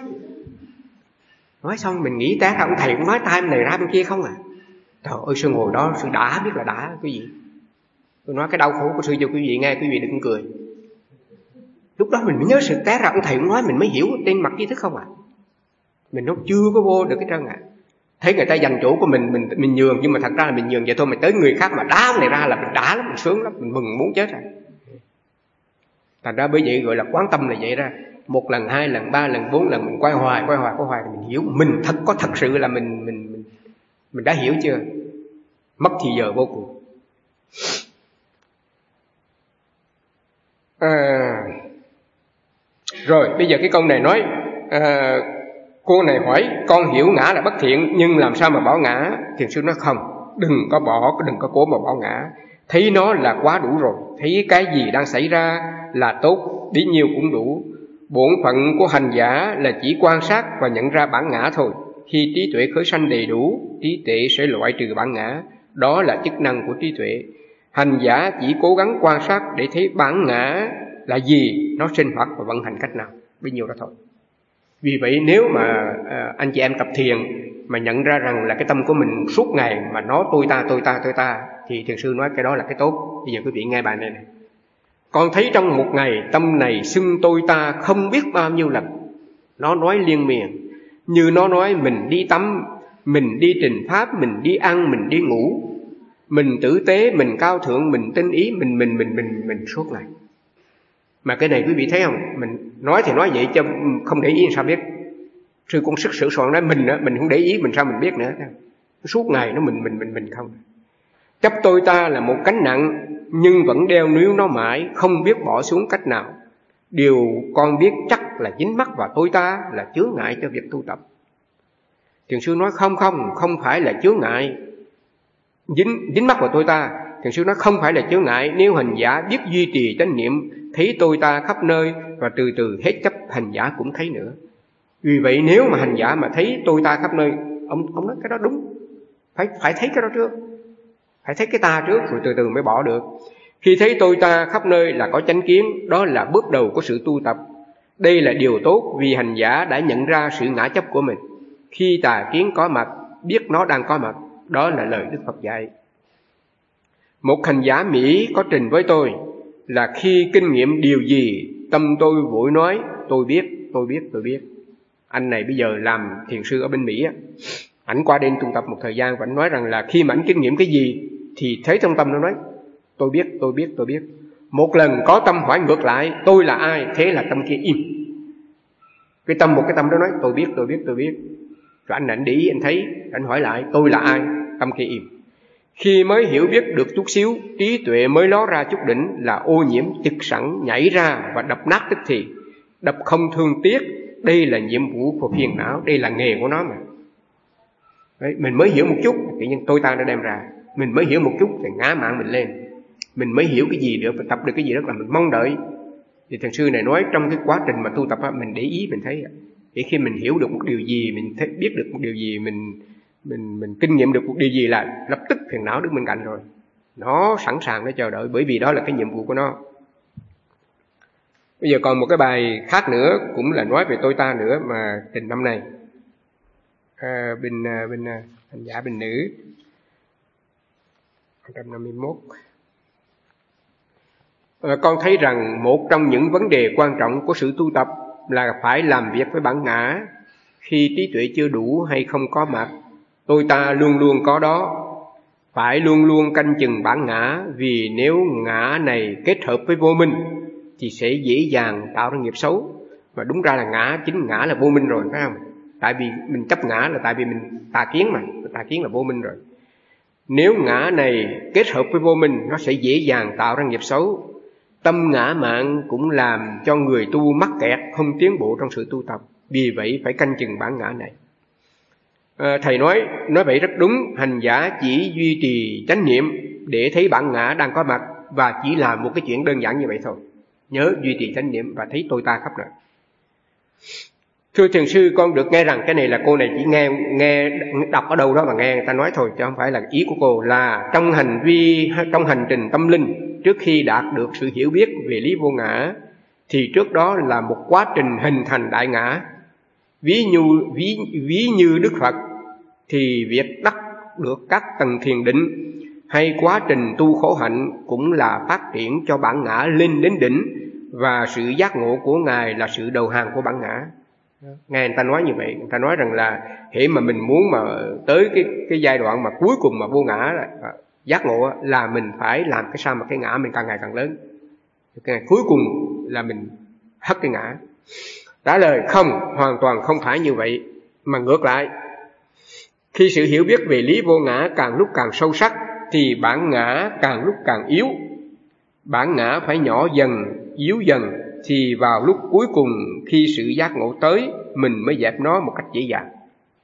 Nói xong mình nghĩ té ra ông thầy cũng nói tay này ra bên kia không à. Trời ơi, sư ngồi đó sư đã biết là đã quý vị. Tôi nói cái đau khổ của sư cho quý vị nghe, quý vị đừng cười. Lúc đó mình mới nhớ sự té ra ông thầy cũng nói, mình mới hiểu trên mặt kiến thức không à. Mình nó chưa có vô được cái trơn à. Thấy người ta giành chỗ của mình nhường, nhưng mà thật ra là mình nhường vậy thôi, mà tới người khác mà đá này ra là mình đã lắm, mình sướng lắm, mình mừng muốn chết rồi. Thành ra bởi vậy gọi là quán tâm là vậy ra. 1 lần, 2 lần, 3 lần, 4 lần mình quay hoài thì mình hiểu mình có thật sự là mình đã hiểu chưa. Mất thì giờ vô cùng. Rồi bây giờ cái câu này nói cô này hỏi con hiểu ngã là bất thiện, nhưng làm sao mà bỏ ngã? Thiền sư nói không, đừng có cố mà bỏ ngã. Thấy nó là quá đủ rồi, thấy cái gì đang xảy ra là tốt, bấy nhiêu cũng đủ. Bổn phận của hành giả là chỉ quan sát và nhận ra bản ngã thôi. Khi trí tuệ khởi sanh đầy đủ, trí tuệ sẽ loại trừ bản ngã. Đó là chức năng của trí tuệ. Hành giả chỉ cố gắng quan sát để thấy bản ngã là gì, nó sinh hoạt và vận hành cách nào, bấy nhiêu đó thôi. Vì vậy nếu mà anh chị em tập thiền mà nhận ra rằng là cái tâm của mình suốt ngày mà nó tôi ta, thì thiền sư nói cái đó là cái tốt. Bây giờ quý vị nghe bài này. Con thấy trong một ngày tâm này xưng tôi ta không biết bao nhiêu lần. Nó nói liên miên, như nó nói mình đi tắm, mình đi trình pháp, mình đi ăn, mình đi ngủ, mình tử tế, mình cao thượng, mình tinh ý, mình suốt ngày. Mà cái này quý vị thấy không? Mình nói thì nói vậy chứ không để ý sao biết. Sư cũng sức sửa soạn nói mình không để ý, mình sao mình biết nữa. Suốt ngày nó mình không. Chấp tôi ta là một cánh nặng, nhưng vẫn đeo níu nó mãi, không biết bỏ xuống cách nào. Điều con biết chắc là dính mắc vào tôi ta là chướng ngại cho việc tu tập. Thiền sư nói không phải là chướng ngại. Dính mắc vào tôi ta, thiền sư nói không phải là chướng ngại. Nếu hành giả biết duy trì chánh niệm, thấy tôi ta khắp nơi, và từ từ hết chấp, hành giả cũng thấy nữa. Vì vậy nếu mà hành giả mà thấy tôi ta khắp nơi, ông nói cái đó đúng, phải thấy cái đó trước, phải thấy cái ta trước rồi từ từ mới bỏ được. Khi thấy tôi ta khắp nơi là có chánh kiến, đó là bước đầu của sự tu tập. Đây là điều tốt vì hành giả đã nhận ra sự ngã chấp của mình. Khi tà kiến có mặt, biết nó đang có mặt, đó là lời Đức Phật dạy. Một hành giả Mỹ có trình với tôi là khi kinh nghiệm điều gì, tâm tôi vội nói tôi biết. Anh này bây giờ làm thiền sư ở bên Mỹ á, ảnh qua đây tu tập một thời gian và ảnh nói rằng là khi mà ảnh kinh nghiệm cái gì thì thấy trong tâm nó nói tôi biết. Một lần có tâm hỏi ngược lại tôi là ai, thế là tâm kia im. Một cái tâm đó nói tôi biết. Rồi anh để ý, anh thấy, anh hỏi lại tôi là ai, tâm kia im. Khi mới hiểu biết được chút xíu, trí tuệ mới ló ra chút đỉnh là ô nhiễm trực sẵn nhảy ra và đập nát tức thì. Đập không thương tiếc, đây là nhiệm vụ của phiền não, đây là nghề của nó mà. Đấy, mình mới hiểu một chút, tự nhiên tôi ta nó đem ra. Mình mới hiểu một chút thì ngã mạn mình lên. Mình mới hiểu cái gì được, tập được cái gì đó là mình mong đợi. Thì thiền sư này nói trong cái quá trình mà tu tập á, mình để ý mình thấy để khi mình hiểu được một điều gì, mình biết được một điều gì, mình kinh nghiệm được một điều gì là lập tức phiền não đứng bên cạnh rồi, nó sẵn sàng để chờ đợi, bởi vì đó là cái nhiệm vụ của nó. Bây giờ còn một cái bài khác nữa cũng là nói về tôi ta nữa mà trình năm này bên hành giả bên nữ 151. Con thấy rằng một trong những vấn đề quan trọng của sự tu tập là phải làm việc với bản ngã. Khi trí tuệ chưa đủ hay không có mặt, tôi ta luôn luôn có đó. Phải luôn luôn canh chừng bản ngã, vì nếu ngã này kết hợp với vô minh thì sẽ dễ dàng tạo ra nghiệp xấu. Mà đúng ra là chính ngã là vô minh rồi, phải không? Tại vì mình chấp ngã là tại vì mình tà kiến mà, tà kiến là vô minh rồi. Nếu ngã này kết hợp với vô minh, nó sẽ dễ dàng tạo ra nghiệp xấu. Tâm ngã mạn cũng làm cho người tu mắc kẹt, không tiến bộ trong sự tu tập. Vì vậy phải canh chừng bản ngã này. Thầy nói vậy rất đúng. Hành giả chỉ duy trì chánh niệm để thấy bản ngã đang có mặt, và chỉ làm một cái chuyện đơn giản như vậy thôi. Nhớ duy trì chánh niệm và thấy tôi ta khắp nơi. Thưa thiền sư, con được nghe rằng cái này là cô này chỉ nghe đọc ở đâu đó mà nghe người ta nói thôi, chứ không phải là ý của cô. Là trong hành trình tâm linh, trước khi đạt được sự hiểu biết về lý vô ngã, thì trước đó là một quá trình hình thành đại ngã. Ví như Đức Phật thì việc đắc được các tầng thiền định hay quá trình tu khổ hạnh cũng là phát triển cho bản ngã lên đến đỉnh, và sự giác ngộ của Ngài là sự đầu hàng của bản ngã. Nghe người ta nói như vậy, người ta nói rằng là hễ mà mình muốn mà tới cái giai đoạn mà cuối cùng mà vô ngã giác ngộ là mình phải làm cái sao mà cái ngã mình càng ngày càng lớn. Cái ngày cuối cùng là mình hất cái ngã. Trả lời không, hoàn toàn không phải như vậy, mà ngược lại. Khi sự hiểu biết về lý vô ngã càng lúc càng sâu sắc thì bản ngã càng lúc càng yếu. Bản ngã phải nhỏ dần, yếu dần, thì vào lúc cuối cùng khi sự giác ngộ tới, mình mới dẹp nó một cách dễ dàng.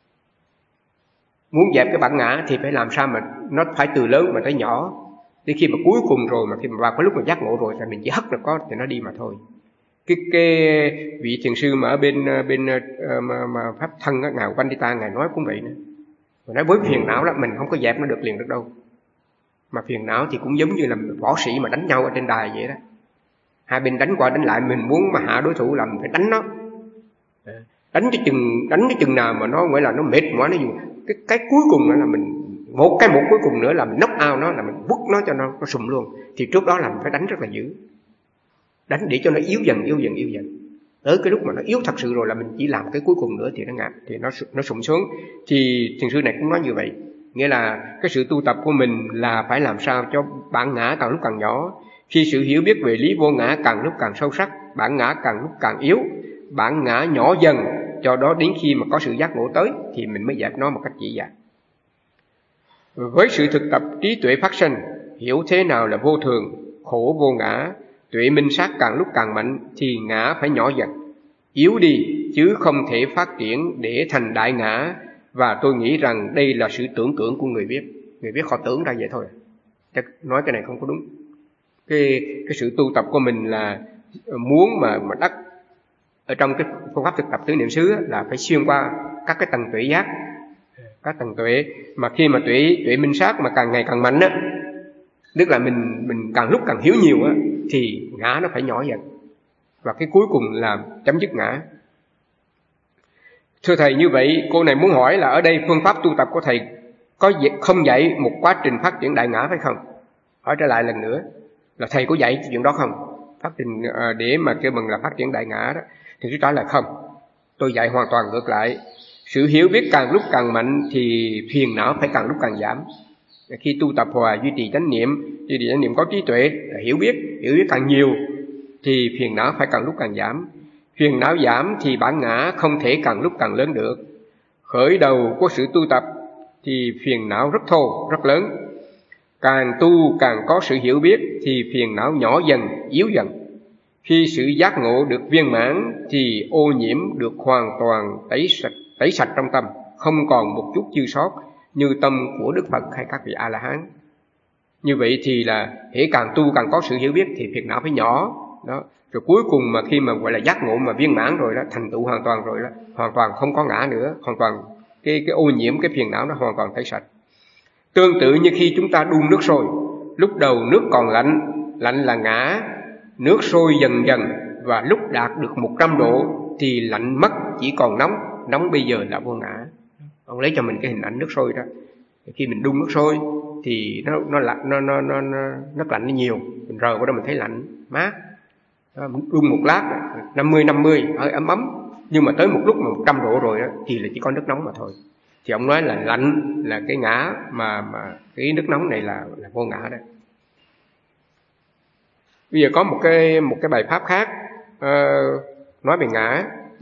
Muốn dẹp cái bản ngã thì phải làm sao mà nó phải từ lớn mà tới nhỏ. Thì khi mà cuối cùng rồi, mà khi mà vào cái lúc mà giác ngộ rồi thì mình chỉ hất nó có thì nó đi mà thôi. Cái vị thiền sư mà ở bên mà pháp thân á, ngài Pandita, ngài nói cũng vậy nữa. Ngài nói với phiền não đó mình không có dẹp nó được liền được đâu. Mà phiền não thì cũng giống như là võ sĩ mà đánh nhau ở trên đài vậy đó. Hai bên đánh qua đánh lại, mình muốn mà hạ đối thủ là mình phải đánh nó. Đánh cái chừng nào mà nó gọi là nó mệt mỏi, nó dùng cái cuối cùng nữa là mình một cuối cùng nữa là mình knock out nó, là mình bút nó cho nó sụm luôn. Thì trước đó là mình phải đánh rất là dữ, đánh để cho nó yếu dần. Tới cái lúc mà nó yếu thật sự rồi là mình chỉ làm cái cuối cùng nữa thì nó ngạt, thì nó sụm xuống. Thì thiền sư này cũng nói như vậy, nghĩa là cái sự tu tập của mình là phải làm sao cho bản ngã càng lúc càng nhỏ. Khi sự hiểu biết về lý vô ngã càng lúc càng sâu sắc, bản ngã càng lúc càng yếu, bản ngã nhỏ dần, cho đó đến khi mà có sự giác ngộ tới thì mình mới dẹp nó một cách dễ dàng. Với sự thực tập trí tuệ phát sinh, hiểu thế nào là vô thường, khổ vô ngã, tuệ minh sát càng lúc càng mạnh thì ngã phải nhỏ dần, yếu đi, chứ không thể phát triển để thành đại ngã. Và tôi nghĩ rằng đây là sự tưởng tượng của người viết. Người viết họ tưởng ra vậy thôi. Chắc nói cái này không có đúng. Cái sự tu tập của mình là muốn mà đắc ở trong cái phương pháp thực tập tứ niệm xứ là phải xuyên qua các cái tầng tuệ giác, các tầng tuệ. Mà khi mà tuệ minh sát mà càng ngày càng mạnh á, tức là mình càng lúc càng hiểu nhiều á, thì ngã nó phải nhỏ dần, và cái cuối cùng là chấm dứt ngã. Thưa thầy, như vậy cô này muốn hỏi là ở đây phương pháp tu tập của thầy có không dạy một quá trình phát triển đại ngã phải không? Hỏi trở lại lần nữa là thầy có dạy chuyện đó không? Phát triển để mà kêu bằng là phát triển đại ngã đó. Thì tôi trả lời không. Tôi dạy hoàn toàn ngược lại. Sự hiểu biết càng lúc càng mạnh thì phiền não phải càng lúc càng giảm. Khi tu tập hòa duy trì chánh niệm có trí tuệ, hiểu biết càng nhiều thì phiền não phải càng lúc càng giảm. Phiền não giảm thì bản ngã không thể càng lúc càng lớn được. Khởi đầu của sự tu tập thì phiền não rất thô, rất lớn. Càng tu càng có sự hiểu biết thì phiền não nhỏ dần, yếu dần. Khi sự giác ngộ được viên mãn thì ô nhiễm được hoàn toàn tẩy sạch trong tâm, không còn một chút dư sót như tâm của Đức Phật hay các vị A-la-hán. Như vậy thì là hễ càng tu càng có sự hiểu biết thì phiền não phải nhỏ, đó. Rồi cuối cùng mà khi mà gọi là giác ngộ mà viên mãn rồi đó, thành tựu hoàn toàn rồi đó, hoàn toàn không có ngã nữa, hoàn toàn cái ô nhiễm, cái phiền não nó hoàn toàn tẩy sạch. Tương tự như khi chúng ta đun nước sôi, lúc đầu nước còn lạnh, lạnh là ngã, nước sôi dần dần và lúc đạt được 100 độ thì lạnh mất, chỉ còn nóng, nóng bây giờ là vô ngã. Ông lấy cho mình cái hình ảnh nước sôi đó. Khi mình đun nước sôi thì nó lạnh, nó lạnh nhiều, mình rờ vào đó mình thấy lạnh, mát. Đun một lát 50 hơi ấm ấm, nhưng mà tới một lúc mà 100 độ rồi đó, thì là chỉ có nước nóng mà thôi. Thì ông nói là lạnh là cái ngã, mà cái nước nóng này là vô ngã đó. Bây giờ có một cái bài pháp khác nói về ngã.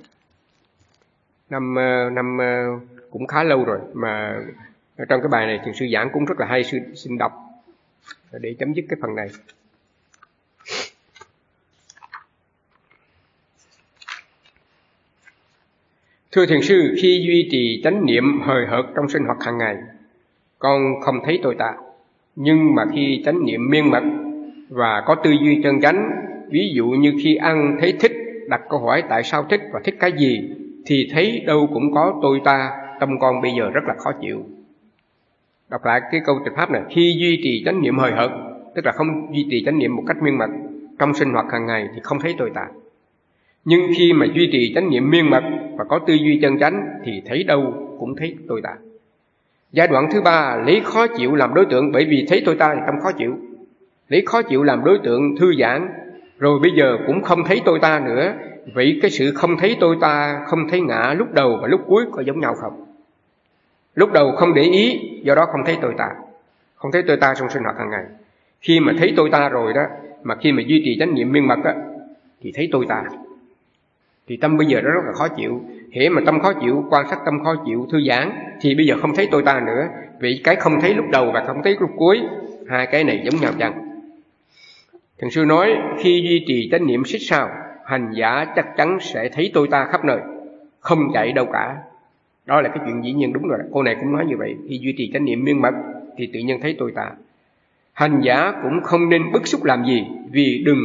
Năm cũng khá lâu rồi mà trong cái bài này thiền sư giảng cũng rất là hay, sư xin đọc để chấm dứt cái phần này. Thưa thiền sư, khi duy trì chánh niệm hời hợt trong sinh hoạt hàng ngày, con không thấy tôi ta. Nhưng mà khi chánh niệm miên mật và có tư duy chân chánh, ví dụ như khi ăn thấy thích, đặt câu hỏi tại sao thích và thích cái gì, thì thấy đâu cũng có tôi ta, tâm con bây giờ rất là khó chịu. Đọc lại cái câu tịch pháp này: khi duy trì chánh niệm hời hợt, tức là không duy trì chánh niệm một cách miên mật trong sinh hoạt hàng ngày thì không thấy tôi ta. Nhưng khi mà duy trì chánh niệm miên mật và có tư duy chân chánh thì thấy đâu cũng thấy tôi ta. Giai đoạn thứ ba, lấy khó chịu làm đối tượng, bởi vì thấy tôi ta thì tâm khó chịu. Lấy khó chịu làm đối tượng thư giãn, rồi bây giờ cũng không thấy tôi ta nữa. Vậy cái sự không thấy tôi ta, không thấy ngã lúc đầu và lúc cuối có giống nhau không? Lúc đầu không để ý, do đó không thấy tôi ta. Không thấy tôi ta trong sinh hoạt hàng ngày. Khi mà thấy tôi ta rồi đó, mà khi mà duy trì chánh niệm miên mật á, thì thấy tôi ta. Thì tâm bây giờ nó rất là khó chịu. Hễ mà tâm khó chịu, quan sát tâm khó chịu, thư giãn, thì bây giờ không thấy tôi ta nữa. Vì cái không thấy lúc đầu và không thấy lúc cuối, hai cái này giống nhau chăng? Thiền sư nói, khi duy trì chánh niệm xích sao, hành giả chắc chắn sẽ thấy tôi ta khắp nơi, không chạy đâu cả. Đó là cái chuyện dĩ nhiên, đúng rồi. Cô này cũng nói như vậy. Khi duy trì chánh niệm miên mật thì tự nhiên thấy tôi ta. Hành giả cũng không nên bức xúc làm gì, vì đừng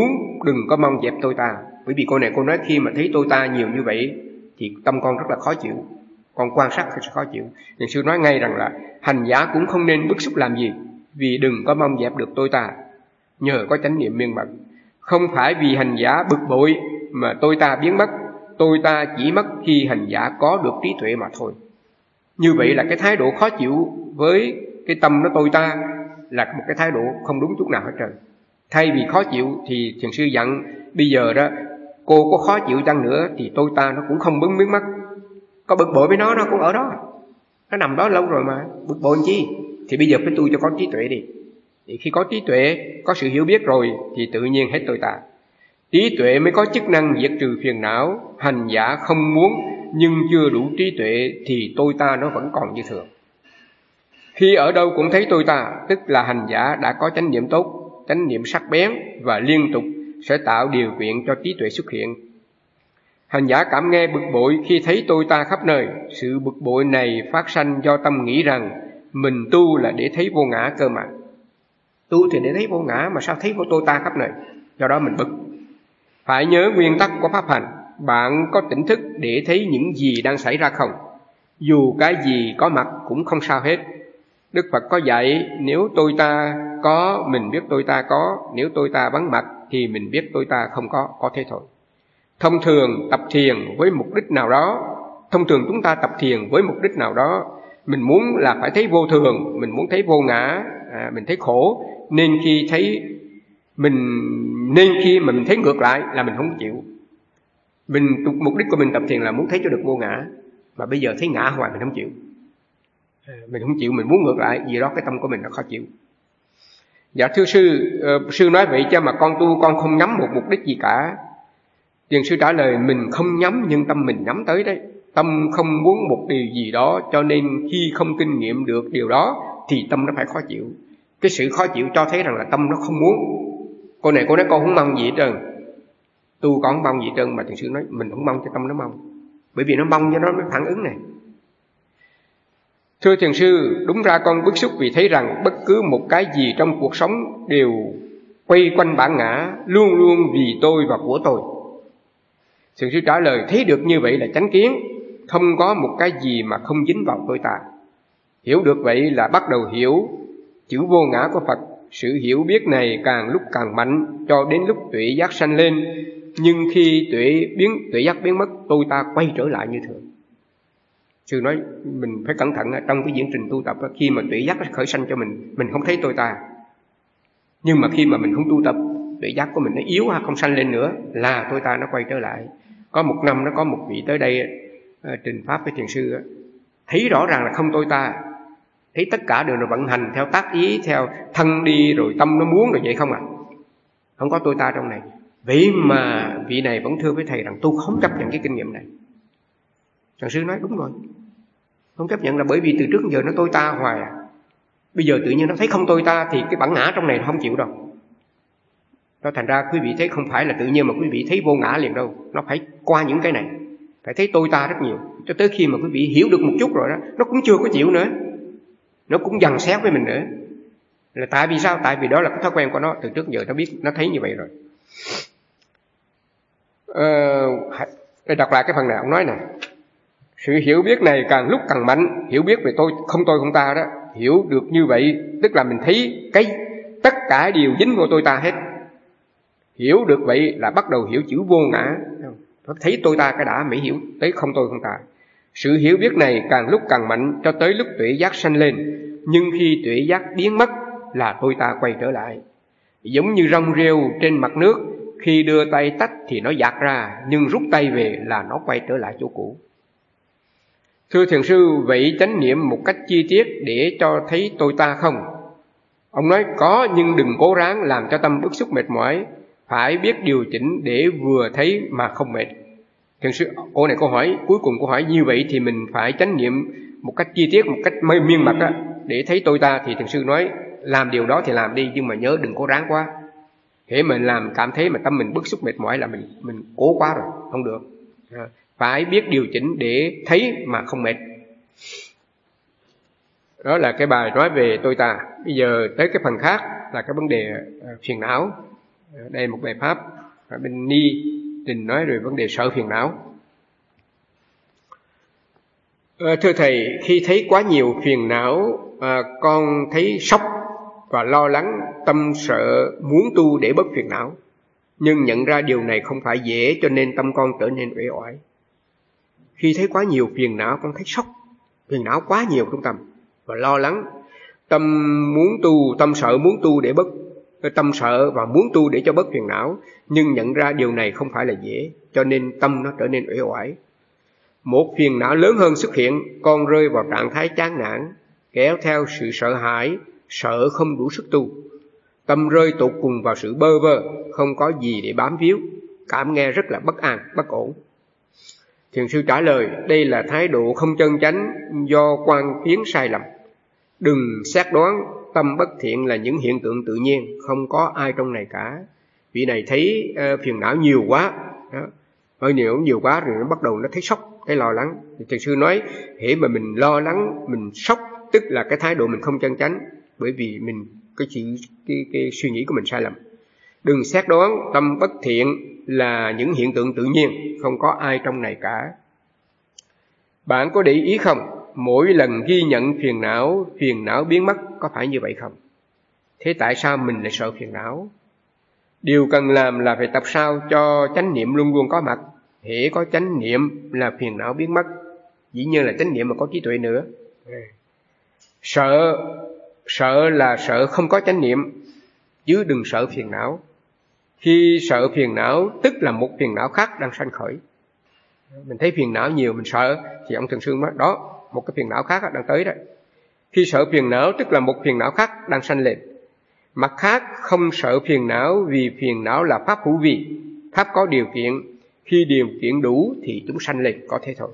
có mong dẹp tôi ta. Bởi vì cô này cô nói khi mà thấy tôi ta nhiều như vậy thì tâm con rất là khó chịu, con quan sát thì sẽ khó chịu. Thiền sư nói ngay rằng là hành giả cũng không nên bức xúc làm gì, vì đừng có mong dẹp được tôi ta. Nhờ có chánh niệm miên mật, không phải vì hành giả bực bội mà tôi ta biến mất. Tôi ta chỉ mất khi hành giả có được trí tuệ mà thôi. Như vậy là cái thái độ khó chịu với cái tâm nó tôi ta là một cái thái độ không đúng chút nào hết trơn. Thay vì khó chịu thì thiền sư dặn bây giờ đó, cô có khó chịu chăng nữa thì tôi ta nó cũng không biến mất. Có bực bội với nó cũng ở đó, nó nằm đó lâu rồi mà bực bội chi. Thì bây giờ phải tu cho có trí tuệ đi. Thì khi có trí tuệ, có sự hiểu biết rồi thì tự nhiên hết tôi ta. Trí tuệ mới có chức năng diệt trừ phiền não. Hành giả không muốn nhưng chưa đủ trí tuệ thì tôi ta nó vẫn còn như thường. Khi ở đâu cũng thấy tôi ta, tức là hành giả đã có chánh niệm tốt, chánh niệm sắc bén và liên tục sẽ tạo điều kiện cho trí tuệ xuất hiện. Hành giả cảm nghe bực bội khi thấy tôi ta khắp nơi. Sự bực bội này phát sanh do tâm nghĩ rằng mình tu là để thấy vô ngã cơ mà. Tu thì để thấy vô ngã mà sao thấy vô tôi ta khắp nơi, do đó mình bực. Phải nhớ nguyên tắc của pháp hành, bạn có tỉnh thức để thấy những gì đang xảy ra không? Dù cái gì có mặt cũng không sao hết. Đức Phật có dạy nếu tôi ta có, mình biết tôi ta có. Nếu tôi ta vắng mặt thì mình biết tôi ta không có thế thôi. Thông thường tập thiền với mục đích nào đó, thông thường chúng ta tập thiền với mục đích nào đó, mình muốn là phải thấy vô thường, mình muốn thấy vô ngã, mình thấy khổ, nên khi mà mình thấy ngược lại là mình không chịu. Mục đích của mình tập thiền là muốn thấy cho được vô ngã, mà bây giờ thấy ngã hoài mình không chịu. Mình không chịu, mình muốn ngược lại, vì đó cái tâm của mình nó khó chịu. Dạ thưa sư, sư nói vậy chứ mà con tu con không nhắm một mục đích gì cả. Thiền sư trả lời mình không nhắm nhưng tâm mình nhắm tới đấy. Tâm không muốn một điều gì đó, cho nên khi không kinh nghiệm được điều đó thì tâm nó phải khó chịu. Cái sự khó chịu cho thấy rằng là tâm nó không muốn. Cô này cô nói con không mong gì hết trơn, tu con không mong gì hết trơn, mà thiền sư nói mình không mong cho tâm nó mong, bởi vì nó mong cho nó mới phản ứng này. Thưa thiền sư, đúng ra con bức xúc vì thấy rằng bất cứ một cái gì trong cuộc sống đều quay quanh bản ngã, luôn luôn vì tôi và của tôi. Thiền sư trả lời, thấy được như vậy là chánh kiến, không có một cái gì mà không dính vào tôi ta. Hiểu được vậy là bắt đầu hiểu chữ vô ngã của Phật. Sự hiểu biết này càng lúc càng mạnh cho đến lúc tuệ giác sanh lên. Nhưng khi tuệ giác biến mất, tôi ta quay trở lại như thường. Sư nói mình phải cẩn thận trong cái diễn trình tu tập. Khi mà tuệ giác khởi sanh cho mình không thấy tôi ta. Nhưng mà khi mà mình không tu tập, tuệ giác của mình nó yếu không sanh lên nữa, là tôi ta nó quay trở lại. Có một năm nó có một vị tới đây trình pháp với thiền sư, thấy rõ ràng là không tôi ta, thấy tất cả đều là vận hành theo tác ý, theo thân đi rồi tâm nó muốn rồi vậy không à, không có tôi ta trong này. Vậy mà vị này vẫn thưa với thầy rằng tôi không chấp nhận cái kinh nghiệm này. Thiền sư nói đúng rồi, không chấp nhận là bởi vì từ trước giờ nó tôi ta hoài à. Bây giờ tự nhiên nó thấy không tôi ta thì cái bản ngã trong này nó không chịu đâu. Đó, thành ra quý vị thấy không phải là tự nhiên mà quý vị thấy vô ngã liền đâu. Nó phải qua những cái này, phải thấy tôi ta rất nhiều. Cho tới khi mà quý vị hiểu được một chút rồi đó, nó cũng chưa có chịu nữa, nó cũng dằn xéo với mình nữa. Là tại vì sao? Tại vì đó là cái thói quen của nó, từ trước giờ nó biết, nó thấy như vậy rồi. Để đọc lại cái phần này ông nói nè. Sự hiểu biết này càng lúc càng mạnh. Hiểu biết về tôi không ta đó. Hiểu được như vậy tức là mình thấy tất cả đều dính vô tôi ta hết. Hiểu được vậy là bắt đầu hiểu chữ vô ngã. Thấy tôi ta cái đã mới hiểu tới không tôi không ta. Sự hiểu biết này càng lúc càng mạnh cho tới lúc tuệ giác sanh lên. Nhưng khi tuệ giác biến mất là tôi ta quay trở lại. Giống như rong rêu trên mặt nước, khi đưa tay tách thì nó dạt ra, nhưng rút tay về là nó quay trở lại chỗ cũ. Thưa thiền sư, vậy chánh niệm một cách chi tiết để cho thấy tôi ta không? Ông nói có, nhưng đừng cố ráng làm cho tâm bức xúc mệt mỏi. Phải biết điều chỉnh để vừa thấy mà không mệt. Thiền sư, cô này câu hỏi cuối cùng câu hỏi như vậy thì mình phải chánh niệm một cách chi tiết, một cách miên mật để thấy tôi ta. Thì thiền sư nói làm điều đó thì làm đi, nhưng mà nhớ đừng cố ráng quá. Hễ mình làm cảm thấy mà tâm mình bức xúc mệt mỏi là mình cố quá rồi, không được. Phải biết điều chỉnh để thấy mà không mệt. Đó là cái bài nói về tôi ta. Bây giờ tới cái phần khác là cái vấn đề phiền não. Đây một bài pháp ở bên Ni trình nói về vấn đề sợ phiền não. Thưa thầy, khi thấy quá nhiều phiền não, con thấy sốc và lo lắng, tâm sợ muốn tu để bớt phiền não. Nhưng nhận ra điều này không phải dễ, cho nên tâm con trở nên uể oải. Khi thấy quá nhiều phiền não, con thấy sốc, phiền não quá nhiều trong tâm và lo lắng, tâm sợ muốn tu để bớt, tâm sợ và muốn tu để cho bớt phiền não. Nhưng nhận ra điều này không phải là dễ, cho nên tâm nó trở nên uể oải. Một phiền não lớn hơn xuất hiện, con rơi vào trạng thái chán nản, kéo theo sự sợ hãi, sợ không đủ sức tu. Tâm rơi tụt cùng vào sự bơ vơ, không có gì để bám víu, cảm nghe rất là bất an, bất ổn. Thiền sư trả lời, đây là thái độ không chân chánh do quan kiến sai lầm. Đừng xét đoán, tâm bất thiện là những hiện tượng tự nhiên, không có ai trong này cả. Vị này thấy phiền não nhiều quá, hơi nhiều quá rồi nó bắt đầu nó thấy sốc, thấy lo lắng. Thì thiền sư nói, hễ mà mình lo lắng, mình sốc, tức là cái thái độ mình không chân chánh, bởi vì mình cái suy nghĩ của mình sai lầm. Đừng xét đoán, tâm bất thiện là những hiện tượng tự nhiên, không có ai trong này cả. Bạn có để ý không? Mỗi lần ghi nhận phiền não biến mất, có phải như vậy không? Thế tại sao mình lại sợ phiền não? Điều cần làm là phải tập sao cho chánh niệm luôn luôn có mặt. Hễ có chánh niệm là phiền não biến mất. Dĩ nhiên là chánh niệm mà có trí tuệ nữa. Sợ là sợ không có chánh niệm, chứ đừng sợ phiền não. Khi sợ phiền não tức là một phiền não khác đang sanh khởi. Mình thấy phiền não nhiều mình sợ, thì ông Thiền sư nói đó, một cái phiền não khác đang tới đó. Khi sợ phiền não tức là một phiền não khác đang sanh lên. Mặt khác không sợ phiền não vì phiền não là pháp hữu vi, pháp có điều kiện. Khi điều kiện đủ thì chúng sanh lên, có thế thôi.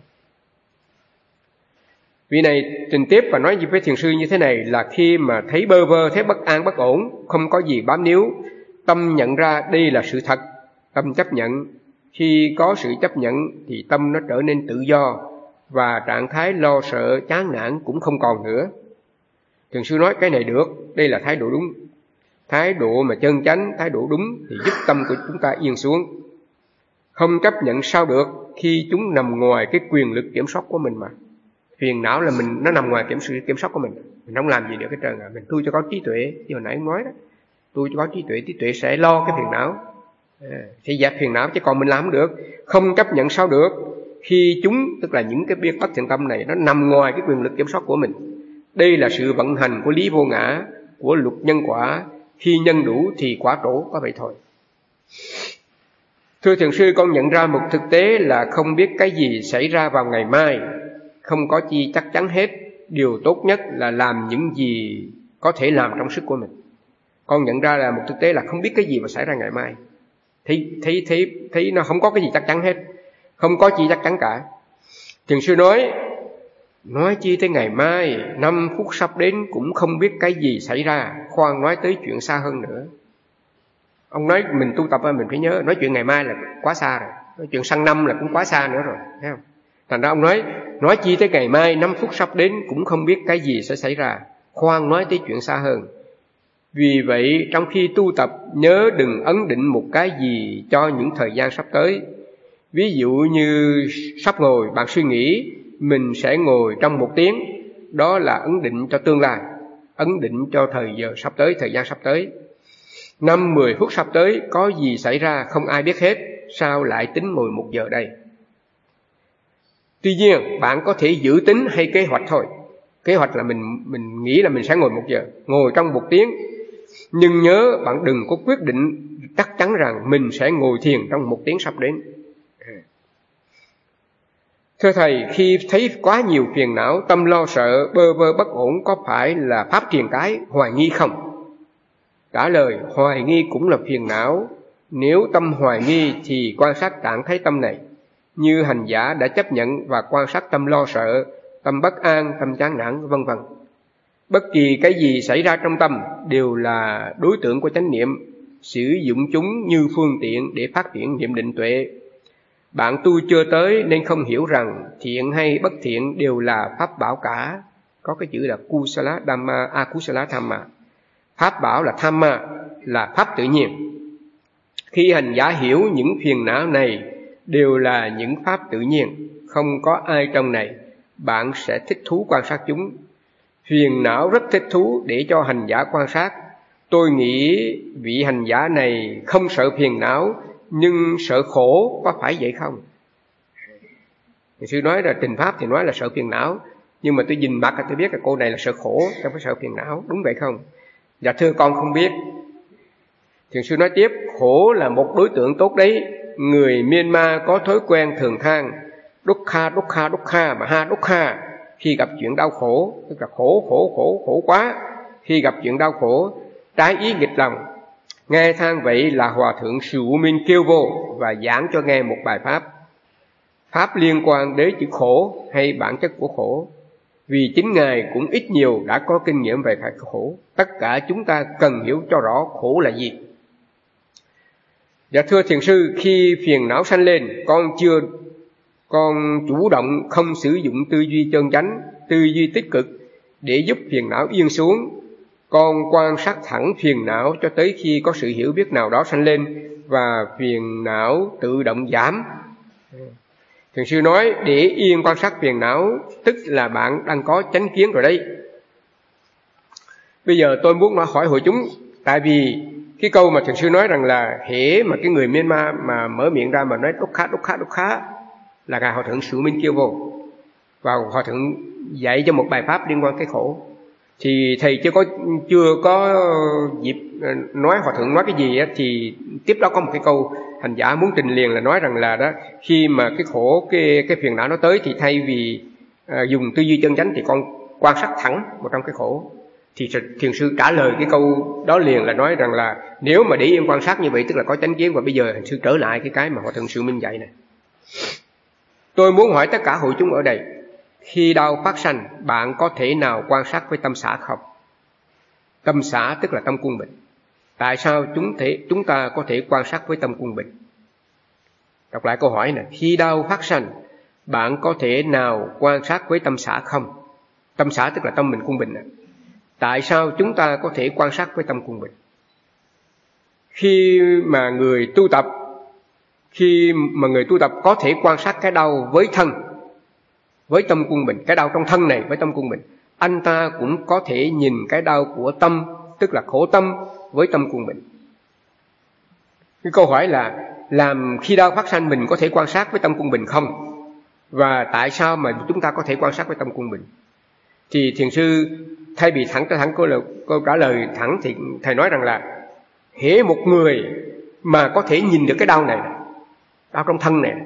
Vị này trình tiếp và nói với thiền sư như thế này là khi mà thấy bơ vơ, thấy bất an, bất ổn, không có gì bám níu, tâm nhận ra đây là sự thật, tâm chấp nhận. Khi có sự chấp nhận thì tâm nó trở nên tự do và trạng thái lo sợ, chán nản cũng không còn nữa. Thiền sư nói cái này được, đây là thái độ đúng. Thái độ mà chân chánh, thái độ đúng thì giúp tâm của chúng ta yên xuống. Không chấp nhận sao được khi chúng nằm ngoài cái quyền lực kiểm soát của mình mà. Phiền não là nó nằm ngoài kiểm soát của mình không làm gì được cái trơn à. Mình tu cho có trí tuệ, như hồi nãy ông nói đó, tu cho có trí tuệ sẽ lo cái phiền não, sẽ dẹp phiền não, chứ còn mình làm không được. Không chấp nhận sao được khi chúng, tức là những cái biết bất thiện tâm này, nó nằm ngoài cái quyền lực kiểm soát của mình. Đây là sự vận hành của lý vô ngã, của luật nhân quả. Khi nhân đủ thì quả trổ, có vậy thôi. Thưa thiền sư, con nhận ra một thực tế là không biết cái gì xảy ra vào ngày mai, không có chi chắc chắn hết. Điều tốt nhất là làm những gì có thể làm trong sức của mình. Con nhận ra là một thực tế là không biết cái gì mà xảy ra ngày mai. Thấy nó không có cái gì chắc chắn hết, không có chi chắc chắn cả. Thiền sư nói chi tới ngày mai, 5 phút sắp đến cũng không biết cái gì xảy ra, khoan nói tới chuyện xa hơn nữa. Ông nói mình tu tập mình phải nhớ, nói chuyện ngày mai là quá xa rồi, nói chuyện sang năm là cũng quá xa nữa rồi, thấy không? Thành ra ông nói chi tới ngày mai, 5 phút sắp đến cũng không biết cái gì sẽ xảy ra, khoan nói tới chuyện xa hơn. Vì vậy trong khi tu tập, nhớ đừng ấn định một cái gì cho những thời gian sắp tới. Ví dụ như sắp ngồi, bạn suy nghĩ mình sẽ ngồi trong 1 tiếng, đó là ấn định cho tương lai, ấn định cho thời gian sắp tới. 5-10 phút sắp tới có gì xảy ra không ai biết hết, sao lại tính ngồi 1 giờ đây? Tuy nhiên bạn có thể dự tính hay kế hoạch thôi. Kế hoạch là mình nghĩ là mình sẽ ngồi 1 giờ, ngồi trong 1 tiếng. Nhưng nhớ bạn đừng có quyết định chắc chắn rằng mình sẽ ngồi thiền trong 1 tiếng sắp đến. Thưa Thầy, khi thấy quá nhiều phiền não, tâm lo sợ, bơ vơ bất ổn, có phải là pháp triền cái, hoài nghi không? Trả lời, hoài nghi cũng là phiền não. Nếu tâm hoài nghi thì quan sát trạng thái tâm này, như hành giả đã chấp nhận và quan sát tâm lo sợ, tâm bất an, tâm chán nản, vân vân. Bất kỳ cái gì xảy ra trong tâm đều là đối tượng của chánh niệm, sử dụng chúng như phương tiện để phát triển niệm định tuệ. Bạn tu chưa tới nên không hiểu rằng thiện hay bất thiện đều là pháp bảo cả. Có cái chữ là kusala dhamma, akusala dhamma. Pháp bảo là dhamma, là pháp tự nhiên. Khi hành giả hiểu những phiền não này đều là những pháp tự nhiên, không có ai trong này, bạn sẽ thích thú quan sát chúng. Phiền não rất thích thú để cho hành giả quan sát. Tôi nghĩ vị hành giả này không sợ phiền não, nhưng sợ khổ, có phải vậy không? Thầy sư nói là trình pháp thì nói là sợ phiền não, nhưng mà tôi nhìn mặt tôi biết là cô này là sợ khổ, không phải sợ phiền não, đúng vậy không? Dạ thưa con không biết. Thiền sư nói tiếp, khổ là một đối tượng tốt đấy. Người Myanmar có thói quen thường than dukkha, mà ha dukkha khi gặp chuyện đau khổ, tức là khổ quá. Khi gặp chuyện đau khổ, trái ý nghịch lòng. Nghe than vậy là Hòa Thượng Sư U Minh kêu vô và giảng cho nghe một bài pháp liên quan đến chữ khổ hay bản chất của khổ. Vì chính Ngài cũng ít nhiều đã có kinh nghiệm về cái khổ. Tất cả chúng ta cần hiểu cho rõ khổ là gì. Dạ thưa thiền sư, khi phiền não sanh lên, con chủ động không sử dụng tư duy chân chánh, tư duy tích cực để giúp phiền não yên xuống. Con quan sát thẳng phiền não cho tới khi có sự hiểu biết nào đó sanh lên và phiền não tự động giảm. Thiền sư nói để yên quan sát phiền não, tức là bạn đang có chánh kiến rồi đấy. Bây giờ tôi muốn hỏi hội chúng, tại vì cái câu mà thiền sư nói rằng là hễ mà cái người Myanmar mà mở miệng ra mà nói dukkha là Ngài Hòa Thượng Sư Minh kêu vô, và Hòa Thượng dạy cho một bài pháp liên quan cái khổ. Thì thầy chưa có dịp nói Hòa Thượng nói cái gì á, thì tiếp đó có một cái câu hành giả muốn trình liền là nói rằng là đó, khi mà cái khổ, cái phiền não nó tới thì thay vì dùng tư duy chân chánh thì con quan sát thẳng vào trong cái khổ. Thì thiền sư trả lời cái câu đó liền là nói rằng là nếu mà để yên quan sát như vậy tức là có chánh kiến. Và bây giờ thiền sư trở lại cái mà Hòa Thượng Sư Minh dạy này. Tôi muốn hỏi tất cả hội chúng ở đây, khi đau phát sanh, bạn có thể nào quan sát với tâm xả không? Tâm xả tức là tâm quân bình. Tại sao chúng ta có thể quan sát với tâm quân bình? Đọc lại câu hỏi này. Khi đau phát sanh, bạn có thể nào quan sát với tâm xả không? Tâm xả tức là tâm mình quân bình. Tại sao chúng ta có thể quan sát với tâm quân bình? Khi mà người tu tập có thể quan sát cái đau với thân, với tâm quân bình, cái đau trong thân này với tâm quân bình, anh ta cũng có thể nhìn cái đau của tâm, tức là khổ tâm, với tâm quân bình. Cái câu hỏi là làm khi đau phát sanh mình có thể quan sát với tâm quân bình không? Và tại sao mà chúng ta có thể quan sát với tâm quân bình? Thì thiền sư thay vì thẳng câu trả lời thẳng thì thầy nói rằng là hễ một người mà có thể nhìn được cái đau này, đau trong thân này,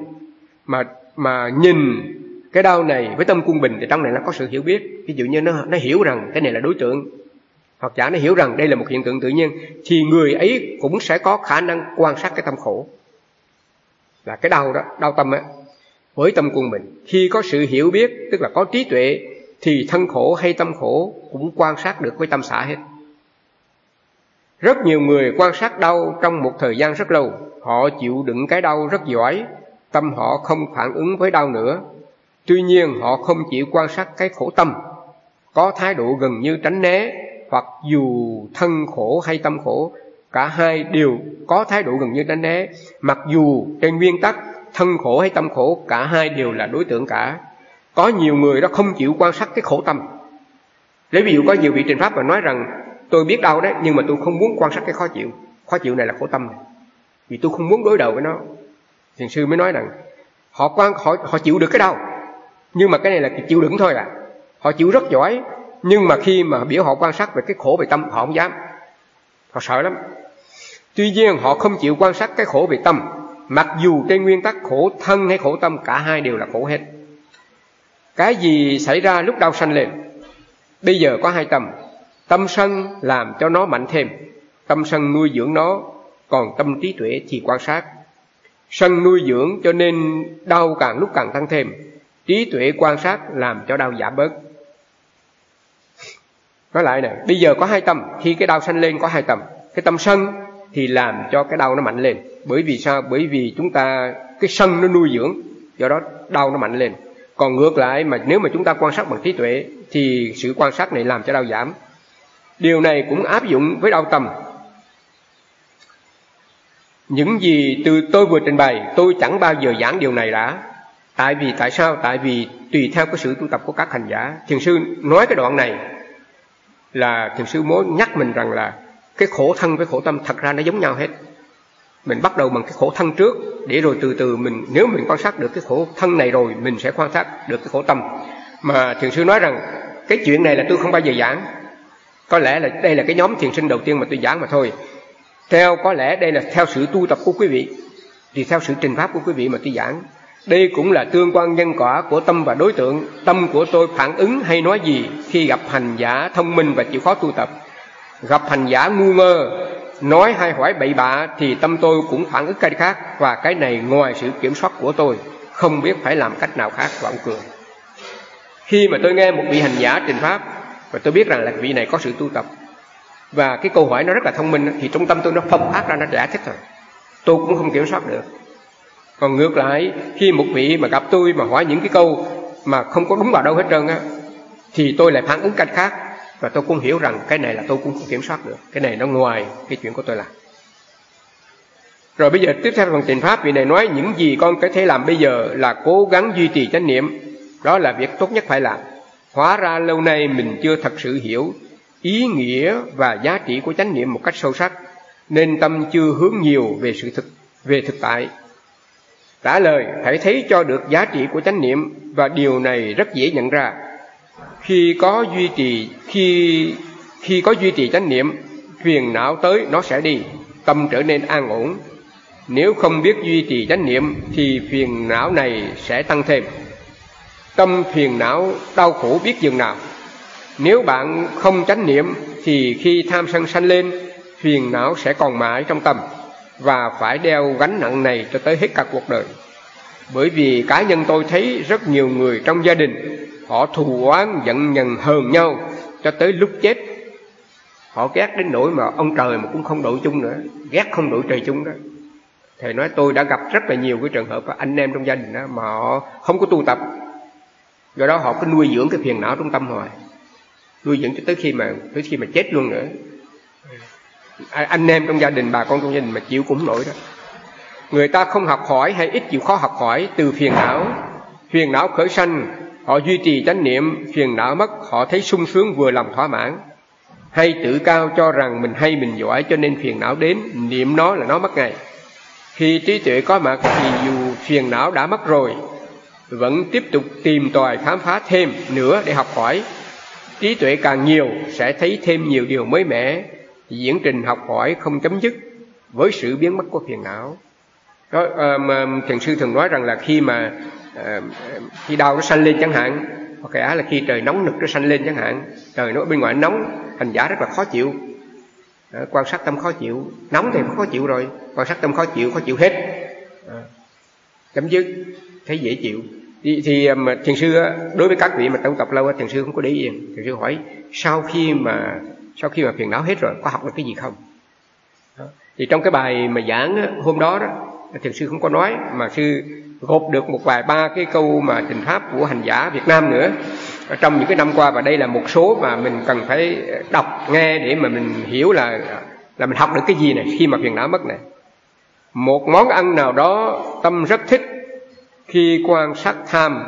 mà nhìn cái đau này với tâm quân bình thì trong này nó có sự hiểu biết. Ví dụ như nó hiểu rằng cái này là đối tượng, hoặc giả nó hiểu rằng đây là một hiện tượng tự nhiên, thì người ấy cũng sẽ có khả năng quan sát cái tâm khổ, là cái đau đó, đau tâm á, với tâm quân bình. Khi có sự hiểu biết, tức là có trí tuệ, thì thân khổ hay tâm khổ cũng quan sát được với tâm xả hết. Rất nhiều người quan sát đau trong một thời gian rất lâu, họ chịu đựng cái đau rất giỏi, tâm họ không phản ứng với đau nữa. Tuy nhiên họ không chịu quan sát cái khổ tâm, có thái độ gần như tránh né, hoặc dù thân khổ hay tâm khổ, cả hai đều có thái độ gần như tránh né, mặc dù trên nguyên tắc thân khổ hay tâm khổ cả hai đều là đối tượng cả. Có nhiều người đó không chịu quan sát cái khổ tâm. Lấy ví dụ có nhiều vị truyền pháp mà nói rằng tôi biết đau đấy, nhưng mà tôi không muốn quan sát cái khó chịu. Khó chịu này là khổ tâm này, vì tôi không muốn đối đầu với nó. Thiền sư mới nói rằng họ chịu được cái đau, nhưng mà cái này là chịu đựng thôi à. Họ chịu rất giỏi, nhưng mà khi mà biểu họ quan sát về cái khổ về tâm, họ không dám, họ sợ lắm. Tuy nhiên họ không chịu quan sát cái khổ về tâm, mặc dù trên nguyên tắc khổ thân hay khổ tâm cả hai đều là khổ hết. Cái gì xảy ra lúc đau sanh lên? Bây giờ có hai tâm. Tâm sân làm cho nó mạnh thêm, tâm sân nuôi dưỡng nó, còn tâm trí tuệ thì quan sát. Sân nuôi dưỡng cho nên đau càng lúc càng tăng thêm, trí tuệ quan sát làm cho đau giảm bớt. Nói lại nè, bây giờ có hai tâm. Khi cái đau sanh lên có hai tâm. Cái tâm sân thì làm cho cái đau nó mạnh lên. Bởi vì sao? Bởi vì chúng ta, cái sân nó nuôi dưỡng, do đó đau nó mạnh lên. Còn ngược lại, mà nếu mà chúng ta quan sát bằng trí tuệ thì sự quan sát này làm cho đau giảm. Điều này cũng áp dụng với đau tâm. Những gì từ tôi vừa trình bày, tôi chẳng bao giờ giảng điều này đã. Tại sao? Tại vì tùy theo cái sự tu tập của các hành giả. Thiền sư nói cái đoạn này là thiền sư muốn nhắc mình rằng là cái khổ thân với khổ tâm thật ra nó giống nhau hết. Mình bắt đầu bằng cái khổ thân trước, để rồi từ từ mình, nếu mình quan sát được cái khổ thân này rồi, mình sẽ quan sát được cái khổ tâm. Mà thiền sư nói rằng cái chuyện này là tôi không bao giờ giảng. Có lẽ là đây là cái nhóm thiền sinh đầu tiên mà tôi giảng mà thôi. Có lẽ đây là theo sự tu tập của quý vị, thì theo sự trình pháp của quý vị mà tôi giảng. Đây cũng là tương quan nhân quả của tâm và đối tượng. Tâm của tôi phản ứng hay nói gì khi gặp hành giả thông minh và chịu khó tu tập. Gặp hành giả ngu ngơ, nói hay hỏi bậy bạ thì tâm tôi cũng phản ứng cái khác, và cái này ngoài sự kiểm soát của tôi, không biết phải làm cách nào khác. Và ông cười. Khi mà tôi nghe một vị hành giả trình pháp và tôi biết rằng là vị này có sự tu tập, và cái câu hỏi nó rất là thông minh, thì trong tâm tôi nó phóng phát ra, nó giải thích rồi, tôi cũng không kiểm soát được. Còn ngược lại, khi một vị mà gặp tôi mà hỏi những cái câu mà không có đúng vào đâu hết trơn á, thì tôi lại phản ứng cách khác, và tôi cũng hiểu rằng cái này là tôi cũng không kiểm soát được, cái này nó ngoài cái chuyện của tôi làm. Rồi bây giờ tiếp theo phần trình pháp, vị này nói những gì con có thể làm bây giờ là cố gắng duy trì chánh niệm, đó là việc tốt nhất phải làm. Hóa ra lâu nay mình chưa thật sự hiểu ý nghĩa và giá trị của chánh niệm một cách sâu sắc, nên tâm chưa hướng nhiều về thực tại. Trả lời, hãy thấy cho được giá trị của chánh niệm, và điều này rất dễ nhận ra. Khi có duy trì chánh niệm, phiền não tới nó sẽ đi, tâm trở nên an ổn. Nếu không biết duy trì chánh niệm thì phiền não này sẽ tăng thêm. Tâm phiền não đau khổ biết dừng nào. Nếu bạn không chánh niệm thì khi tham sân sanh lên, phiền não sẽ còn mãi trong tâm, và phải đeo gánh nặng này cho tới hết cả cuộc đời. Bởi vì cá nhân tôi thấy rất nhiều người trong gia đình, họ thù oán giận nhần hờn nhau cho tới lúc chết. Họ ghét đến nỗi mà ông trời mà cũng không đội chung nữa, ghét không đội trời chung đó. Thầy nói tôi đã gặp rất là nhiều cái trường hợp anh em trong gia đình đó mà họ không có tu tập, do đó họ cứ nuôi dưỡng cái phiền não trong tâm hoài, nuôi dưỡng cho tới khi mà chết luôn nữa. anh em trong gia đình, bà con trong gia đình mà chịu cũng không nổi đó. Người ta không học hỏi hay ít chịu khó học hỏi từ phiền não khởi sanh, họ duy trì chánh niệm, phiền não mất, họ thấy sung sướng vừa lòng thỏa mãn. Hay tự cao cho rằng mình hay mình giỏi cho nên phiền não đến, niệm nó là nó mất ngay. Khi trí tuệ có mặt thì dù phiền não đã mất rồi, vẫn tiếp tục tìm tòi khám phá thêm nữa để học hỏi. Trí tuệ càng nhiều sẽ thấy thêm nhiều điều mới mẻ. Diễn trình học hỏi không chấm dứt với sự biến mất của phiền não. Đó, thiền sư thường nói rằng là khi đau nó sanh lên chẳng hạn, hoặc cả là khi trời nóng nực nó sanh lên chẳng hạn, trời nó bên ngoài nóng, hành giả rất là khó chịu. Quan sát tâm khó chịu, nóng thì khó chịu rồi, quan sát tâm khó chịu hết, chấm dứt, thấy dễ chịu. Thì thiền sư đối với các vị mà tu tập lâu, thiền sư không có để yên. Thiền sư hỏi sau khi mà phiền não hết rồi có học được cái gì không? Thì trong cái bài mà giảng hôm đó thiền sư không có nói, mà sư gộp được một vài ba cái câu mà trình pháp của hành giả Việt Nam nữa ở trong những cái năm qua, và đây là một số mà mình cần phải đọc nghe để mà mình hiểu là mình học được cái gì này khi mà phiền não mất này. Một món ăn nào đó tâm rất thích, khi quan sát tham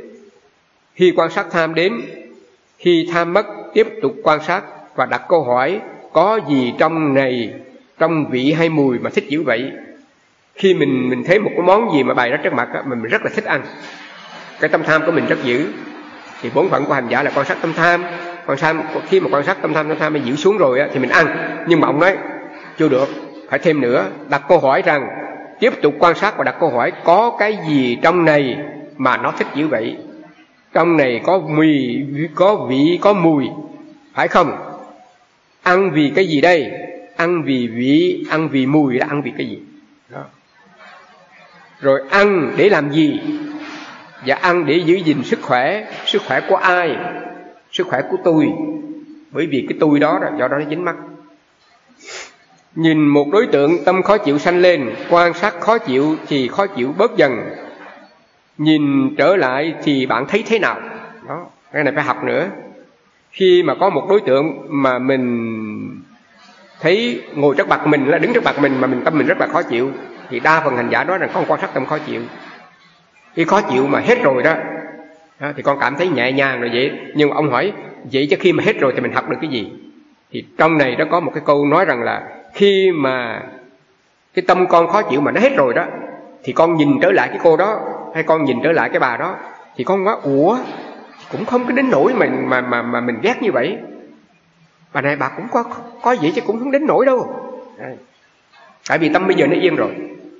đến, khi tham mất tiếp tục quan sát và đặt câu hỏi có gì trong này, trong vị hay mùi mà thích dữ vậy. Khi mình thấy một cái món gì mà bày ra trước mặt mình rất là thích ăn, cái tâm tham của mình rất dữ, thì bổn phận của hành giả là quan sát tâm tham. Khi mà quan sát tâm tham mới giữ xuống rồi thì mình ăn. Nhưng mà ông nói chưa được, phải thêm nữa, đặt câu hỏi rằng tiếp tục quan sát và đặt câu hỏi có cái gì trong này mà nó thích dữ vậy, trong này có vị có mùi phải không? Ăn vì cái gì đây? Ăn vì vị, ăn vì mùi, là ăn vì cái gì đó. Rồi ăn để làm gì? Và ăn để giữ gìn sức khỏe của ai? Sức khỏe của tôi. Bởi vì cái tôi đó do đó nó dính mắc. Nhìn một đối tượng tâm khó chịu sanh lên, quan sát khó chịu thì khó chịu bớt dần. Nhìn trở lại thì bạn thấy thế nào? Đó, cái này phải học nữa. Khi mà có một đối tượng mà mình thấy ngồi trước mặt mình, là đứng trước mặt mình mà tâm mình rất là khó chịu, thì đa phần hành giả nói rằng con quan sát tâm khó chịu. Khi khó chịu mà hết rồi đó thì con cảm thấy nhẹ nhàng rồi vậy. Nhưng mà ông hỏi vậy chứ khi mà hết rồi thì mình học được cái gì? Thì trong này nó có một cái câu nói rằng là khi mà cái tâm con khó chịu mà nó hết rồi đó, thì con nhìn trở lại cái cô đó hay con nhìn trở lại cái bà đó, thì con nói ủa, cũng không có đến nỗi mà mình ghét như vậy. Bà này bà cũng có vậy chứ cũng không đến nỗi đâu. Tại vì tâm bây giờ nó yên rồi.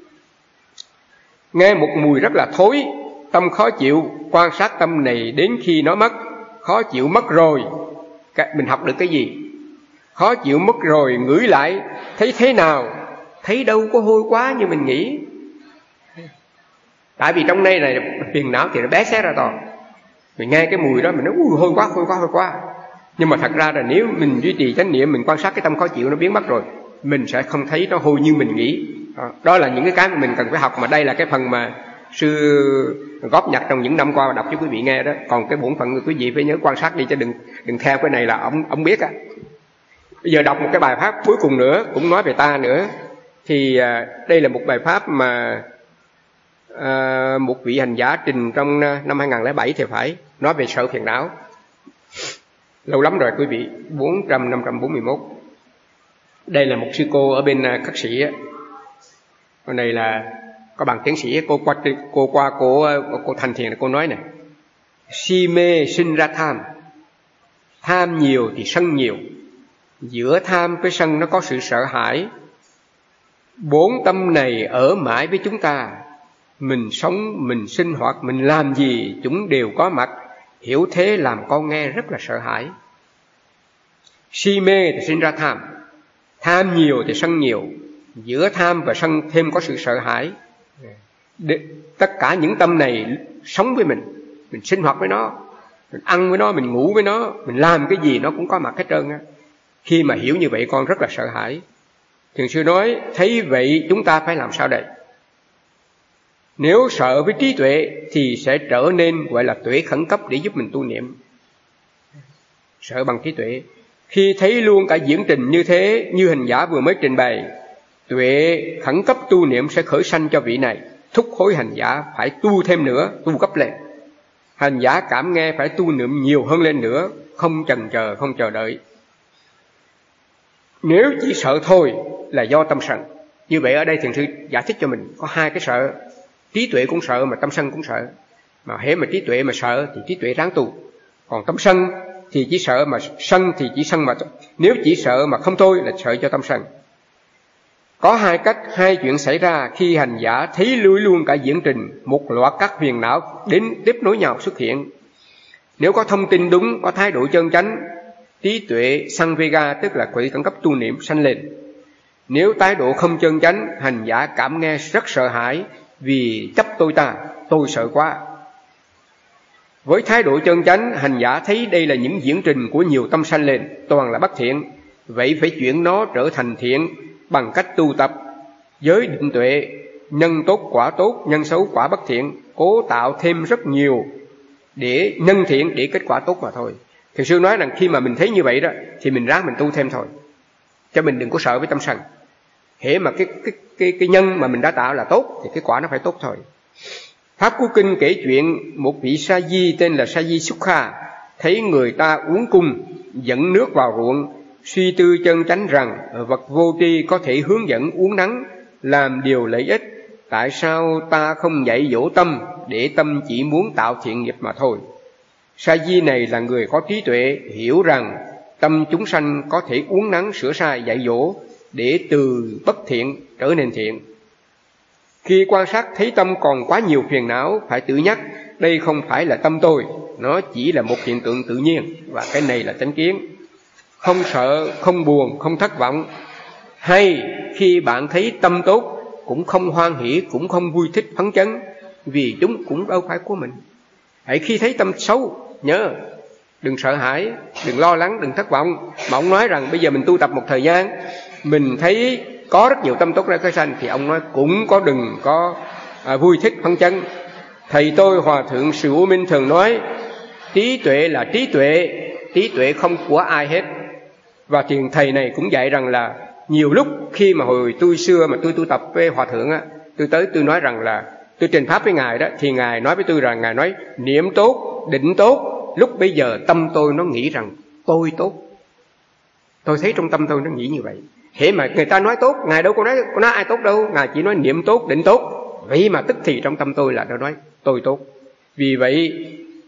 Nghe một mùi rất là thối, tâm khó chịu, quan sát tâm này đến khi nó mất. Khó chịu mất rồi, mình học được cái gì? Khó chịu mất rồi, ngửi lại thấy thế nào? Thấy đâu có hôi quá như mình nghĩ. Tại vì trong đây này phiền não thì nó bé xé ra to. Mình nghe cái mùi đó mình nói hôi quá. Nhưng mà thật ra là nếu mình duy trì chánh niệm, mình quan sát cái tâm khó chịu nó biến mất rồi, mình sẽ không thấy nó hôi như mình nghĩ. Đó là những cái mà mình cần phải học. Mà đây là cái phần mà sư góp nhặt trong những năm qua đọc cho quý vị nghe đó. Còn cái bổn phận của quý vị phải nhớ quan sát đi, chứ đừng theo cái này là ông biết á. Bây giờ đọc một cái bài pháp cuối cùng nữa, cũng nói về ta nữa. Thì đây là một bài pháp mà một vị hành giả trình trong năm 2007 thì phải, nói về sợ phiền não. Lâu lắm rồi quý vị, 541. Đây là một sư cô ở bên Khắc Sĩ á. Con này là có bằng tiến sĩ. Cô thành thiền là cô nói này: si mê sinh ra tham, tham nhiều thì sân nhiều, giữa tham với sân nó có sự sợ hãi. Bốn tâm này ở mãi với chúng ta, mình sống, mình sinh hoạt, mình làm gì chúng đều có mặt. Hiểu thế làm con nghe rất là sợ hãi. Si mê thì sinh ra tham, tham nhiều thì sân nhiều, giữa tham và sân thêm có sự sợ hãi. Tất cả những tâm này sống với mình sinh hoạt với nó, mình ăn với nó, mình ngủ với nó, mình làm cái gì nó cũng có mặt hết trơn á. Khi mà hiểu như vậy con rất là sợ hãi. Thiền sư nói thấy vậy chúng ta phải làm sao đây? Nếu sợ với trí tuệ thì sẽ trở nên gọi là tuệ khẩn cấp để giúp mình tu niệm. Sợ bằng trí tuệ. Khi thấy luôn cả diễn trình như thế, như hành giả vừa mới trình bày, tuệ khẩn cấp tu niệm sẽ khởi sanh cho vị này, thúc hối hành giả phải tu thêm nữa, tu gấp lên. Hành giả cảm nghe phải tu niệm nhiều hơn lên nữa, không chần chờ, không chờ đợi. Nếu chỉ sợ thôi là do tâm sân. Như vậy ở đây thiền sư giải thích cho mình có hai cái sợ. Trí tuệ cũng sợ mà tâm sân cũng sợ. Mà hễ mà trí tuệ mà sợ thì trí tuệ ráng tu. Còn tâm sân thì chỉ sợ mà sân thì chỉ sân mà. Nếu chỉ sợ mà không thôi là sợ cho tâm sân. Có hai cách, hai chuyện xảy ra khi hành giả thấy lui luôn cả diễn trình, một loạt các phiền não đến tiếp nối nhau xuất hiện. Nếu có thông tin đúng, có thái độ chân chánh, trí tuệ Samvega tức là quỹ khẩn cấp tu niệm sanh lên. Nếu thái độ không chân chánh, hành giả cảm nghe rất sợ hãi vì chấp tôi ta, tôi sợ quá. Với thái độ chân chánh, hành giả thấy đây là những diễn trình của nhiều tâm sanh lên, toàn là bất thiện, vậy phải chuyển nó trở thành thiện bằng cách tu tập giới định tuệ, nhân tốt quả tốt, nhân xấu quả bất thiện, cố tạo thêm rất nhiều để nhân thiện để kết quả tốt mà thôi. Thiền sư nói rằng khi mà mình thấy như vậy đó thì mình ráng mình tu thêm thôi, cho mình đừng có sợ với tâm sân. Hễ mà cái nhân mà mình đã tạo là tốt thì cái quả nó phải tốt thôi. Pháp Cú Kinh kể chuyện một vị sa di tên là sa di Sukha thấy người ta uống cung dẫn nước vào ruộng, suy tư chân chánh rằng vật vô tri có thể hướng dẫn uống nắng làm điều lợi ích, tại sao ta không dạy dỗ tâm để tâm chỉ muốn tạo thiện nghiệp mà thôi. Sa di này là người có trí tuệ, hiểu rằng tâm chúng sanh có thể uống nắng sửa sai dạy dỗ để từ bất thiện trở nên thiện. Khi quan sát thấy tâm còn quá nhiều phiền não, phải tự nhắc đây không phải là tâm tôi, nó chỉ là một hiện tượng tự nhiên, và cái này là chánh kiến. Không sợ, không buồn, không thất vọng. Hay khi bạn thấy tâm tốt, cũng không hoan hỷ, cũng không vui thích phấn chấn, vì chúng cũng đâu phải của mình. Hãy khi thấy tâm xấu, nhớ, đừng sợ hãi, đừng lo lắng, đừng thất vọng. Mà ông nói rằng bây giờ mình tu tập một thời gian, mình thấy có rất nhiều tâm tốt ra khởi sanh, thì ông nói cũng có đừng có vui thích phấn chấn. Thầy tôi Hòa Thượng Sư U Minh thường nói, trí tuệ là trí tuệ không của ai hết. Và thiền thầy này cũng dạy rằng là nhiều lúc khi mà hồi tôi xưa mà tôi tu tập với Hòa Thượng á, tôi tới tôi nói rằng là tôi trình pháp với Ngài đó, thì Ngài nói với tôi rằng, Ngài nói niệm tốt, định tốt. Lúc bây giờ tâm tôi nó nghĩ rằng tôi tốt. Tôi thấy trong tâm tôi nó nghĩ như vậy. Hễ mà người ta nói tốt, Ngài đâu có nói ai tốt đâu, Ngài chỉ nói niệm tốt, định tốt. Vậy mà tức thì trong tâm tôi là nó nói tôi tốt. Vì vậy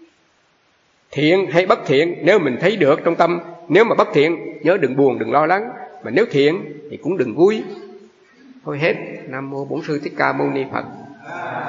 thiện hay bất thiện nếu mình thấy được trong tâm, nếu mà bất thiện nhớ đừng buồn, đừng lo lắng, mà nếu thiện thì cũng đừng vui. Thôi hết. Nam mô Bổn Sư Thích Ca Mâu Ni Phật.